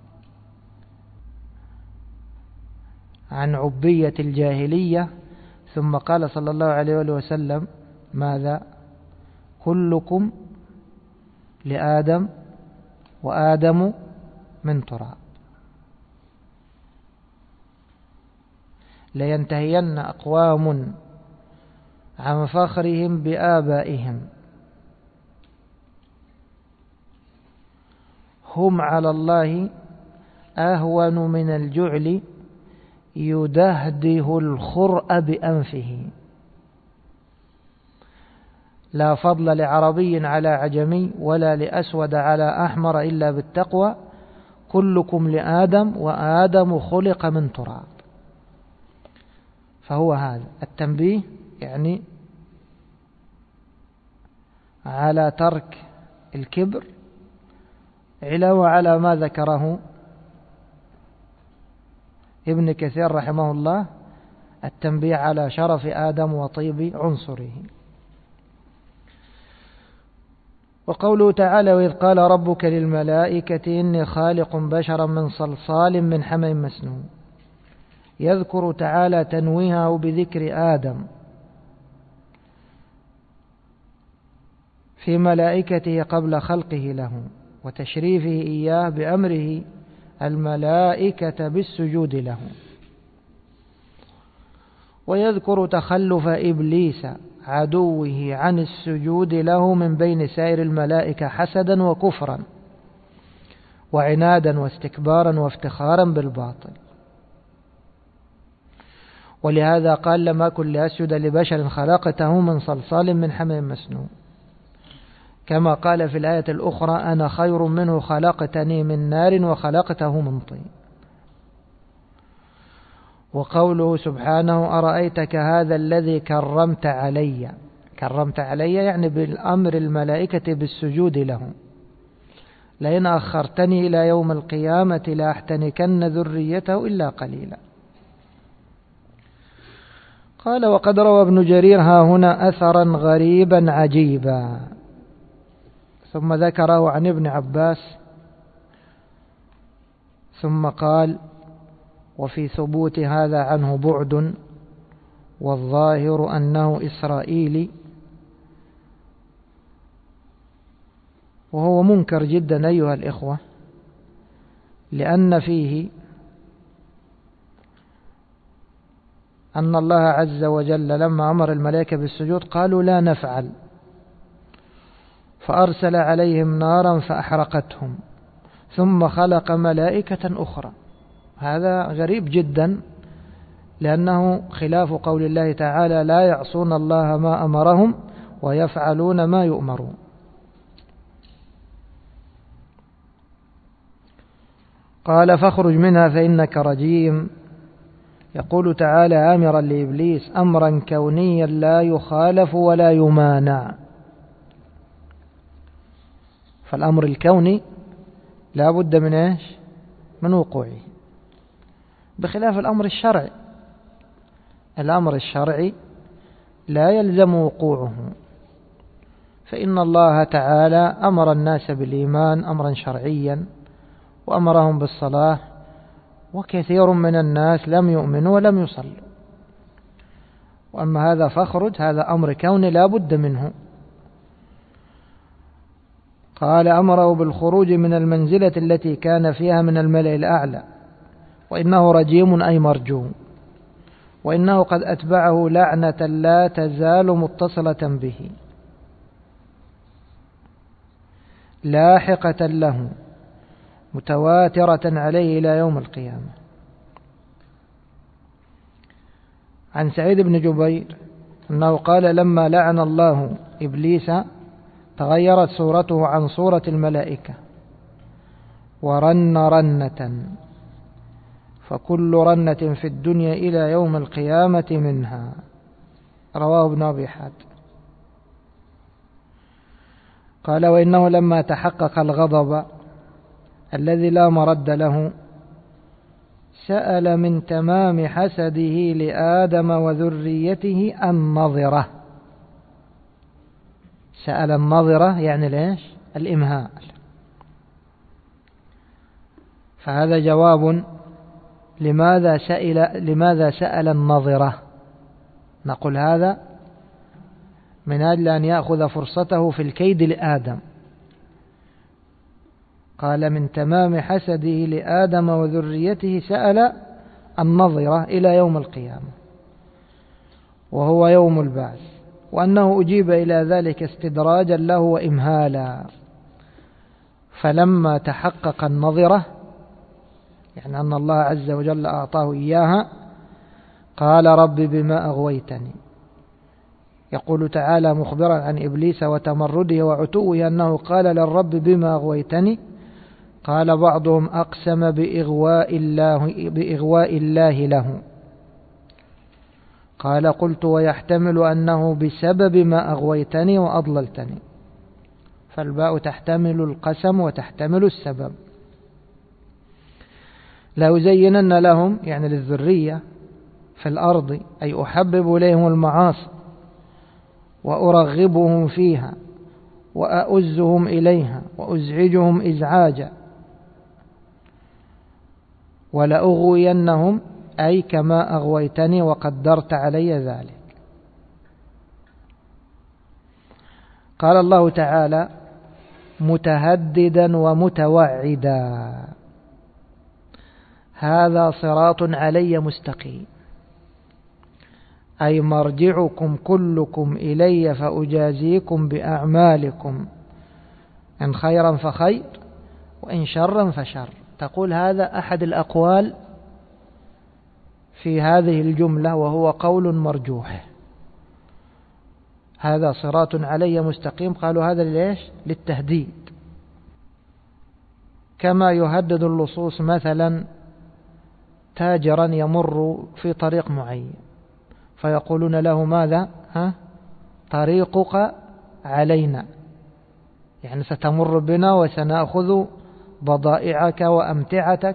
عن عبية الجاهلية، ثم قال صلى الله عليه وسلم ماذا؟ كلكم لآدم وآدم من تراب. لينتهين أقوام عن فخرهم بآبائهم، هم على الله أهون من الجعل يدهده الخرء بأنفه. لا فضل لعربي على عجمي ولا لأسود على أحمر إلا بالتقوى، كلكم لآدم وآدم خلق من تراب. فهو هذا التنبيه يعني على ترك الكبر علاوة على ما ذكره ابن كثير رحمه الله، التنبيه على شرف آدم وطيب عنصره. وقوله تعالى وإذ قال ربك للملائكة إني خالق بشرا من صلصال من حمأ مسنون، يذكر تعالى تنويهه بذكر آدم في ملائكته قبل خلقه له، وتشريفه إياه بأمره الملائكة بالسجود له. ويذكر تخلف إبليس عدوه عن السجود له من بين سائر الملائكة حسدا وكفرا وعنادا واستكبارا وافتخارا بالباطل. ولهذا قال لم أكن لأسجد لبشر خلقته من صلصال من حمأ مسنون، كما قال في الآية الأخرى أنا خير منه خلقتني من نار وخلقته من طين. وقوله سبحانه أرأيتك هذا الذي كرمت علي، كرمت علي يعني بالأمر الملائكة بالسجود له، لئن أخرتني إلى يوم القيامة لأحتنكن ذريته إلا قليلا. قال وقد روى ابن جرير ها هنا أثرا غريبا عجيبا، ثم ذكره عن ابن عباس ثم قال: وفي ثبوت هذا عنه بعد، والظاهر أنه إسرائيلي. وهو منكر جدا أيها الإخوة، لأن فيه أن الله عز وجل لما أمر الملائكة بالسجود قالوا لا نفعل، فأرسل عليهم نارا فأحرقتهم ثم خلق ملائكة أخرى. هذا غريب جدا، لأنه خلاف قول الله تعالى: لا يعصون الله ما أمرهم ويفعلون ما يؤمرون. قال: فاخرج منها فإنك رجيم. يقول تعالى آمرا لإبليس أمرا كونيا لا يخالف ولا يمانع. فالأمر الكوني لا بد من إيش؟ من وقوعه، بخلاف الأمر الشرعي. الأمر الشرعي لا يلزم وقوعه، فإن الله تعالى أمر الناس بالإيمان أمرا شرعيا، وأمرهم بالصلاة، وكثير من الناس لم يؤمنوا ولم يصلوا. وأما هذا فاخرج، هذا أمر كوني لا بد منه. قال: أمره بالخروج من المنزلة التي كان فيها من الملأ الأعلى، وإنه رجيم أي مرجوم، وإنه قد أتبعه لعنة لا تزال متصلة به لاحقة له متواترة عليه إلى يوم القيامة. عن سعيد بن جبير أنه قال: لما لعن الله إبليس تغيرت صورته عن صورة الملائكة ورن رنة، فكل رنة في الدنيا إلى يوم القيامة منها. رواه ابن أبي حاتم. قال: وإنه لما تحقق الغضب الذي لا مرد له سأل من تمام حسده لآدم وذريته النظرة. سأل النظرة يعني ليش؟ الإمهال. فهذا جواب لماذا سأل النظرة. نقول هذا من أجل أن يأخذ فرصته في الكيد لآدم. قال: من تمام حسده لآدم وذريته سأل النظرة إلى يوم القيامة، وهو يوم البعث، وأنه أجيب إلى ذلك استدراجا له وإمهالا. فلما تحقق النظرة، يعني أن الله عز وجل أعطاه إياها، قال: رب بما أغويتني. يقول تعالى مخبرا عن إبليس وتمرده وعتوه أنه قال للرب بما أغويتني. قال بعضهم: أقسم بإغواء الله له. قال: قلت: ويحتمل أنه بسبب ما أغويتني وأضللتني. فالباء تحتمل القسم وتحتمل السبب. لأزينن لهم يعني للذرية في الأرض، أي أحبب إليهم المعاصي وأرغبهم فيها وأؤزهم إليها وأزعجهم إزعاجا، ولأغوينهم أي كما أغويتني وقدرت علي ذلك. قال الله تعالى: متهددا ومتوعدا، هذا صراط علي مستقيم، أي مرجعكم كلكم إلي فأجازيكم بأعمالكم، إن خيرا فخير وإن شرا فشر. تقول هذا أحد الأقوال في هذه الجملة، وهو قول مرجوح. هذا صراط علي مستقيم، قالوا هذا ليش؟ للتهديد، كما يهدد اللصوص مثلا تاجرا يمر في طريق معين فيقولون له: ماذا؟ طريقك علينا، يعني ستمر بنا وسنأخذ بضائعك وأمتعتك،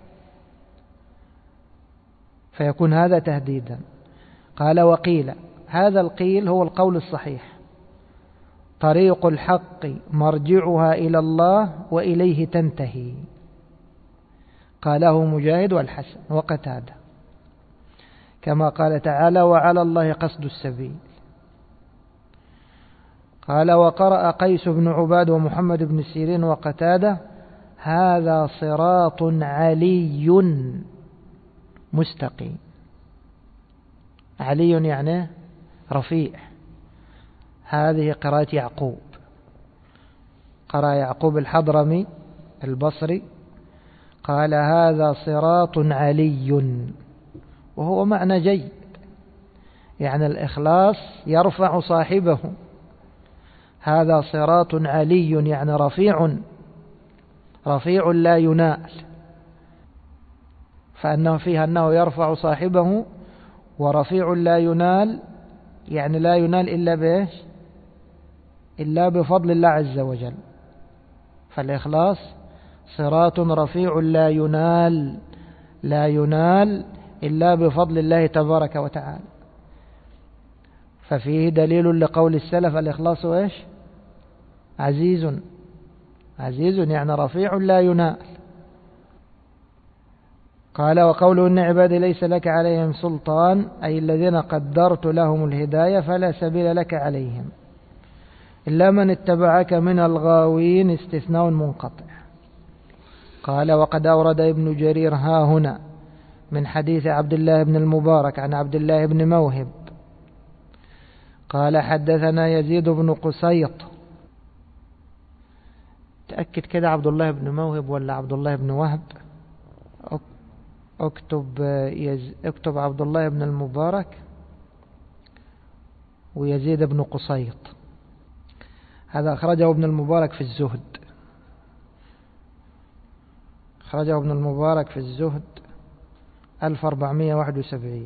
فيكون هذا تهديدا. قال: وقيل، هذا القيل هو القول الصحيح، طريق الحق مرجعها إلى الله وإليه تنتهي. قاله مجاهد والحسن وقتادة، كما قال تعالى وعلى الله قصد السبيل. قال وقرأ قيس بن عباد ومحمد بن سيرين وقتادة هذا صراط علي مستقيم. علي يعني رفيع. هذه قراءة يعقوب، قرأ يعقوب الحضرمي البصري قال هذا صراط علي، وهو معنى جيد، يعني الإخلاص يرفع صاحبه. هذا صراط علي يعني رفيع لا ينال، فأنه فيها أنه يرفع صاحبه، ورفيع لا ينال يعني لا ينال إلا بإيش؟ إلا بفضل الله عز وجل. فالإخلاص صراط رفيع لا ينال إلا بفضل الله تبارك وتعالى. ففيه دليل لقول السلف الإخلاص إيش؟ عزيز يعني رفيع لا ينال. قال وقوله إن عبادي ليس لك عليهم سلطان، أي الذين قدرت لهم الهداية فلا سبيل لك عليهم إلا من اتبعك من الغاوين، استثناء منقطع. قال وقد أورد ابن جرير ها هنا من حديث عبد الله بن المبارك عن عبد الله بن موهب قال حدثنا يزيد بن قسيط. تأكد كده عبد الله بن موهب ولا عبد الله بن وهب؟ اكتب عبد الله بن المبارك ويزيد بن قسيط. هذا أخرجه ابن المبارك في الزهد، أخرجه ابن المبارك في الزهد 1471.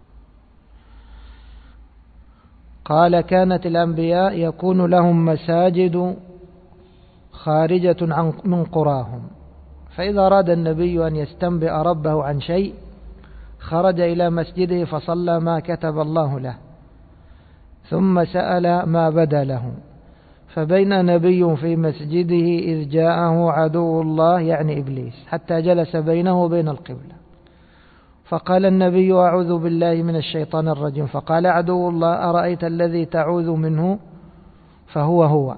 قال كانت الأنبياء يكون لهم مساجد خارجة من قراهم، فإذا أراد النبي أن يستنبئ ربه عن شيء خرج إلى مسجده فصلى ما كتب الله له، ثم سأل ما بدا له. فبين نبي في مسجده إذ جاءه عدو الله يعني إبليس حتى جلس بينه وبين القبلة، فقال النبي أعوذ بالله من الشيطان الرجيم. فقال عدو الله أرأيت الذي تعوذ منه فهو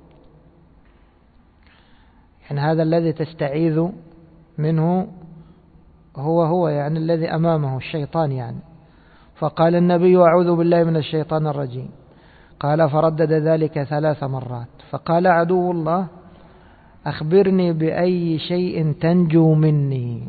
يعني هذا الذي تستعيذ منه هو يعني الذي أمامه الشيطان يعني. فقال النبي أعوذ بالله من الشيطان الرجيم. قال فردد ذلك 3 مرات. فقال عدو الله أخبرني بأي شيء تنجو مني.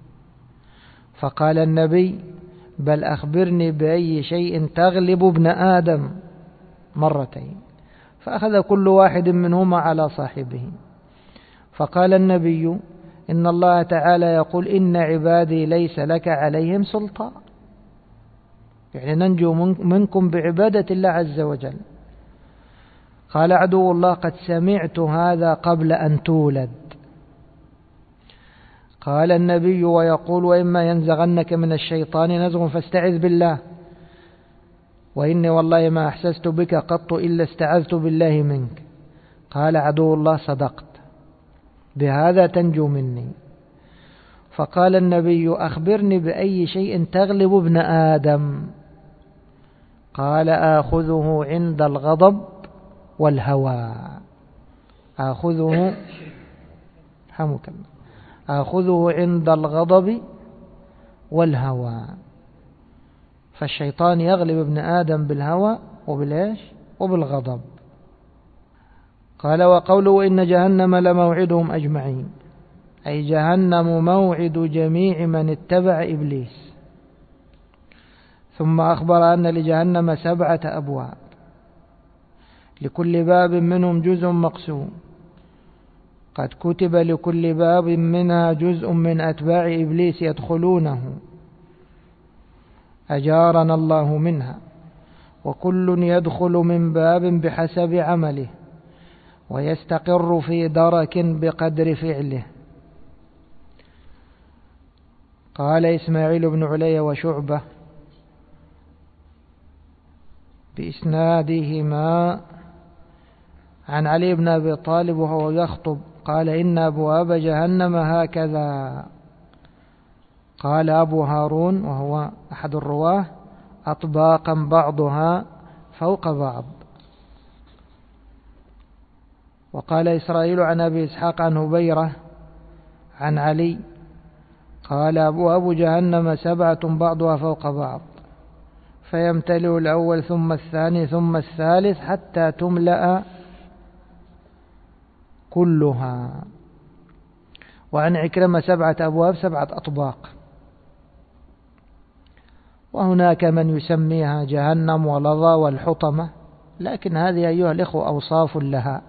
فقال النبي بل أخبرني بأي شيء تغلب ابن آدم 2. فأخذ كل واحد منهما على صاحبه. فقال النبي إن الله تعالى يقول إن عبادي ليس لك عليهم سلطان، يعني ننجو منكم بعبادة الله عز وجل. قال عدو الله قد سمعت هذا قبل أن تولد. قال النبي ويقول وإما ينزغنك من الشيطان نزغ فاستعذ بالله، وإني والله ما أحسست بك قط إلا استعذت بالله منك. قال عدو الله صدقت، بهذا تنجو مني. فقال النبي أخبرني بأي شيء تغلب ابن آدم. قال آخذه عند الغضب والهوى. آخذه عند الغضب والهوى. فالشيطان يغلب ابن آدم بالهوى وبالغضب. قال وقوله إن جهنم لموعدهم أجمعين، أي جهنم موعد جميع من اتبع إبليس. ثم أخبر أن لجهنم 7 أبواب، لكل باب منهم جزء مقسوم، قد كتب لكل باب منها جزء من أتباع إبليس يدخلونه، أجارنا الله منها. وكل يدخل من باب بحسب عمله، ويستقر في درك بقدر فعله. قال إسماعيل بن علي وشعبة بإسنادهما عن علي بن أبي طالب وهو يخطب قال: إن أبواب جهنم هكذا. قال أبو هارون وهو أحد الرواه: أطباقا بعضها فوق بعض. وقال إسرائيل عن أبي إسحاق عن هبيرة عن علي قال: أبواب جهنم 7 بعضها فوق بعض، فيمتلئ الأول ثم الثاني ثم الثالث حتى تملأ كلها. وعن عكرمة 7 أبواب 7 أطباق. وهناك من يسميها جهنم ولظى والحطمة، لكن هذه أيها الإخوة أوصاف لها.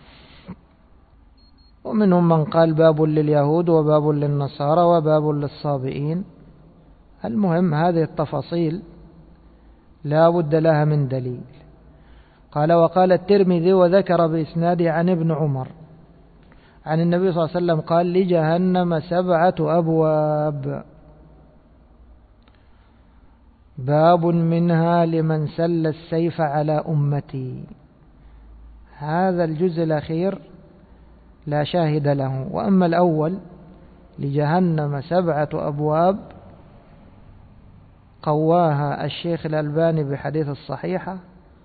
ومنهم من قال باب لليهود وباب للنصارى وباب للصابئين. المهم هذه التفاصيل لا بد لها من دليل. قال: وقال الترمذي وذكر بإسناده عن ابن عمر عن النبي صلى الله عليه وسلم قال: لجهنم 7 أبواب، باب منها لمن سل السيف على أمتي. هذا الجزء الأخير لا شاهد له. وأما الأول لجهنم 7 أبواب قواها الشيخ الألباني بحديث الصحيحة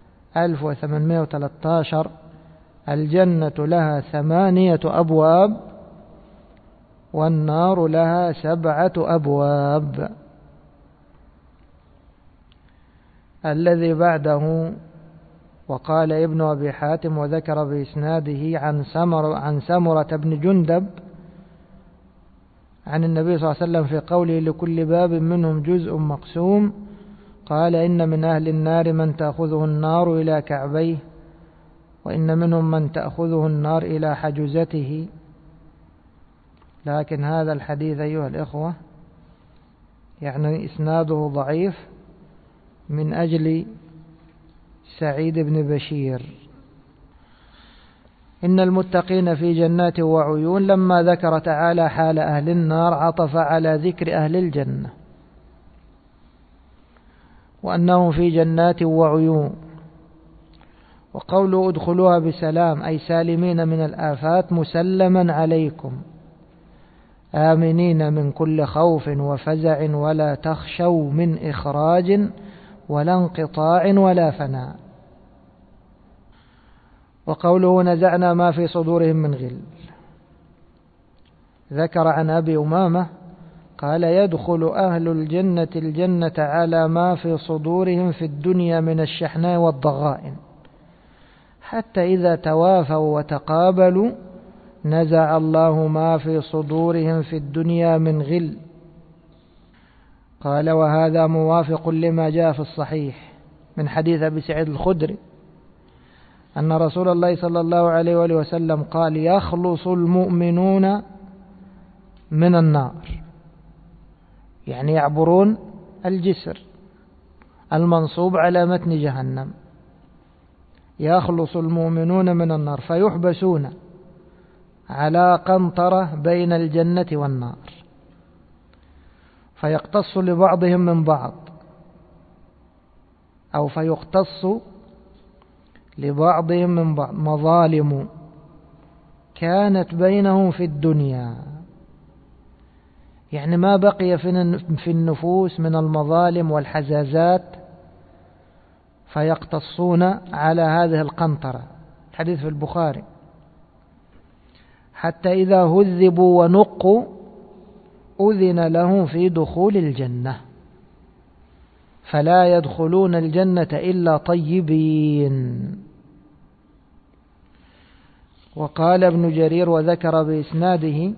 1813: الجنة لها 8 أبواب والنار لها 7 أبواب. الذي بعده: وقال ابن أبي حاتم وذكر بإسناده عن سمرة بن جندب عن النبي صلى الله عليه وسلم في قوله: لكل باب منهم جزء مقسوم، قال: إن من أهل النار من تأخذه النار إلى كعبيه، وإن منهم من تأخذه النار إلى حجزته. لكن هذا الحديث أيها الإخوة يعني إسناده ضعيف من أجل سعيد بن بشير. إن المتقين في جنات وعيون. لما ذكر تعالى حال أهل النار عطف على ذكر أهل الجنة وأنهم في جنات وعيون. وقوله ادخلوها بسلام أي سالمين من الآفات، مسلما عليكم، آمنين من كل خوف وفزع، ولا تخشوا من إخراج ولا انقطاع ولا فناء. وقوله نزعنا ما في صدورهم من غل. ذكر عن أبي أمامة قال: يدخل أهل الجنة الجنة على ما في صدورهم في الدنيا من الشحناء والضغائن، حتى إذا توافوا وتقابلوا نزع الله ما في صدورهم في الدنيا من غل. قال: وهذا موافق لما جاء في الصحيح من حديث أبي سعيد الخدري أن رسول الله صلى الله عليه وآله وسلم قال: يخلص المؤمنون من النار، يعني يعبرون الجسر المنصوب على متن جهنم. يخلص المؤمنون من النار فيحبسون على قنطرة بين الجنة والنار، فيقتص لبعضهم من بعض، أو فيقتص لبعضهم من بعض مظالم كانت بينهم في الدنيا، يعني ما بقي في النفوس من المظالم والحزازات، فيقتصون على هذه القنطرة. حديث في البخاري: حتى إذا هذبوا ونقوا أذن لهم في دخول الجنة، فلا يدخلون الجنة إلا طيبين. وقال ابن جرير وذكر بإسناده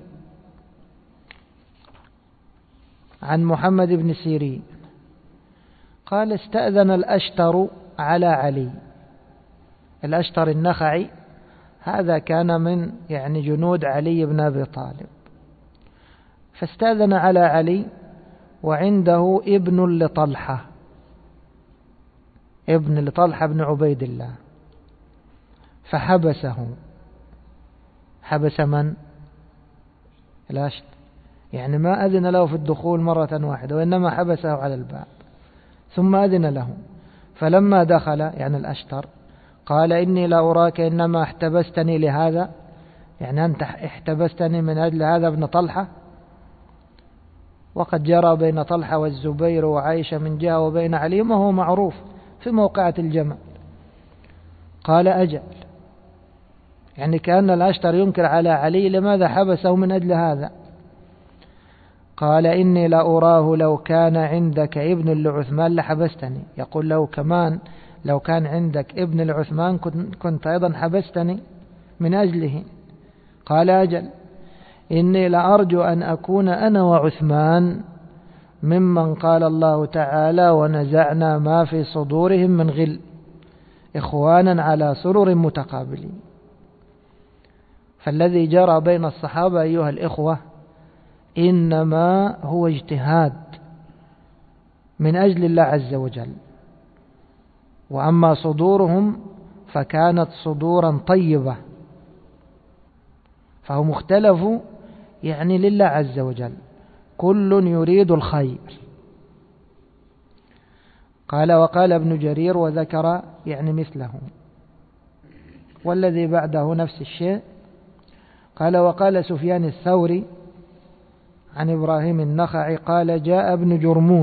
عن محمد بن سيرين قال: استأذن الأشتر على علي. الأشتر النخعي هذا كان من يعني جنود علي بن أبي طالب، فاستأذن على علي وعنده ابن لطلحة، ابن لطلحة بن عبيد الله، فحبسه. حبس من؟ الأشتر، يعني ما أذن له في الدخول مرة واحدة، وإنما حبسه على الباب ثم أذن له. فلما دخل يعني الأشتر قال إني لأراك إنما احتبستني لهذا، يعني أنت احتبستني من أجل هذا ابن طلحة، وقد جرى بين طلحة والزبير وعائشة من جهة وبين علي وهو معروف في موقعة الجمل. قال أجل، يعني كأن الأشتر ينكر على علي لماذا حبسه من أجل هذا. قال إني لأراه لو كان عندك ابن لعثمان لحبستني، يقول له كمان لو كان عندك ابن لعثمان كنت أيضا حبستني من أجله. قال أجل، إني لأرجو أن أكون أنا وعثمان ممن قال الله تعالى ونزعنا ما في صدورهم من غل إخوانا على سرر متقابلين. فالذي جرى بين الصحابة أيها الإخوة إنما هو اجتهاد من أجل الله عز وجل، وأما صدورهم فكانت صدورا طيبة، فهم اختلفوا يعني لله عز وجل، كل يريد الخير. قال وقال ابن جرير وذكر يعني مثله، والذي بعده نفس الشيء. قال وقال سفيان الثوري عن إبراهيم النخعي قال جاء ابن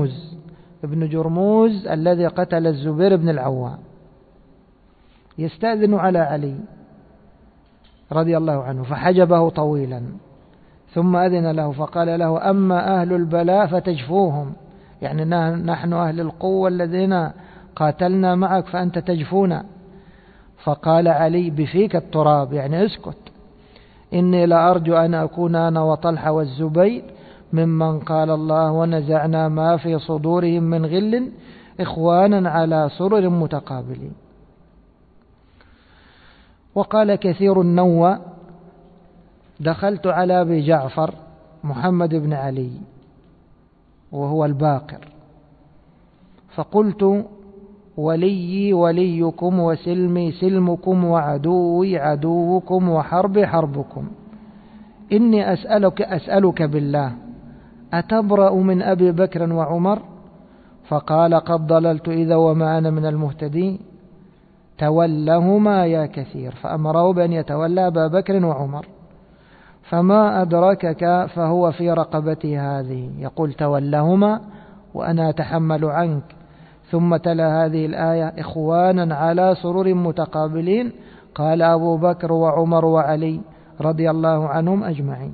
جرموز الذي قتل الزبير بن العوام يستأذن على علي رضي الله عنه، فحجبه طويلا ثم أذن له فقال له أما أهل البلاء فتجفوهم، يعني نحن أهل القوة الذين قاتلنا معك فأنت تجفونا. فقال علي بفيك التراب، يعني اسكت، إني لأرجو أن أكون أنا وطلحة والزبير ممن قال الله ونزعنا ما في صدورهم من غل إخوانا على سرر متقابلين. وقال كثير النوى دخلت على أبي جعفر محمد بن علي وهو الباقر فقلت ولي وليكم وسلمي سلمكم وعدوي عدوكم وحربي حربكم، إني أسألك بالله أتبرأ من أبي بكر وعمر؟ فقال قد ضللت إذا وما أنا من المهتدين، تولهما يا كثير، فأمره بأن يتولى أبا بكر وعمر، فما أدركك فهو في رقبتي هذه، يقول تولهما وأنا أتحمل عنك. ثم تلا هذه الآية إخوانا على سرر متقابلين، قال أبو بكر وعمر وعلي رضي الله عنهم أجمعين.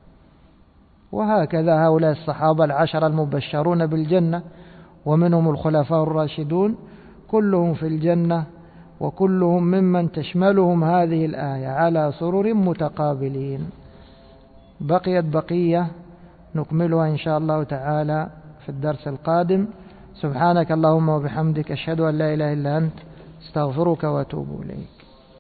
وهكذا هؤلاء الصحابة العشر المبشرون بالجنة ومنهم الخلفاء الراشدون كلهم في الجنة، وكلهم ممن تشملهم هذه الآية على سرر متقابلين. بقيت بقية نكملها إن شاء الله تعالى في الدرس القادم. سبحانك اللهم وبحمدك أشهد أن لا إله إلا أنت استغفرك وأتوب إليك.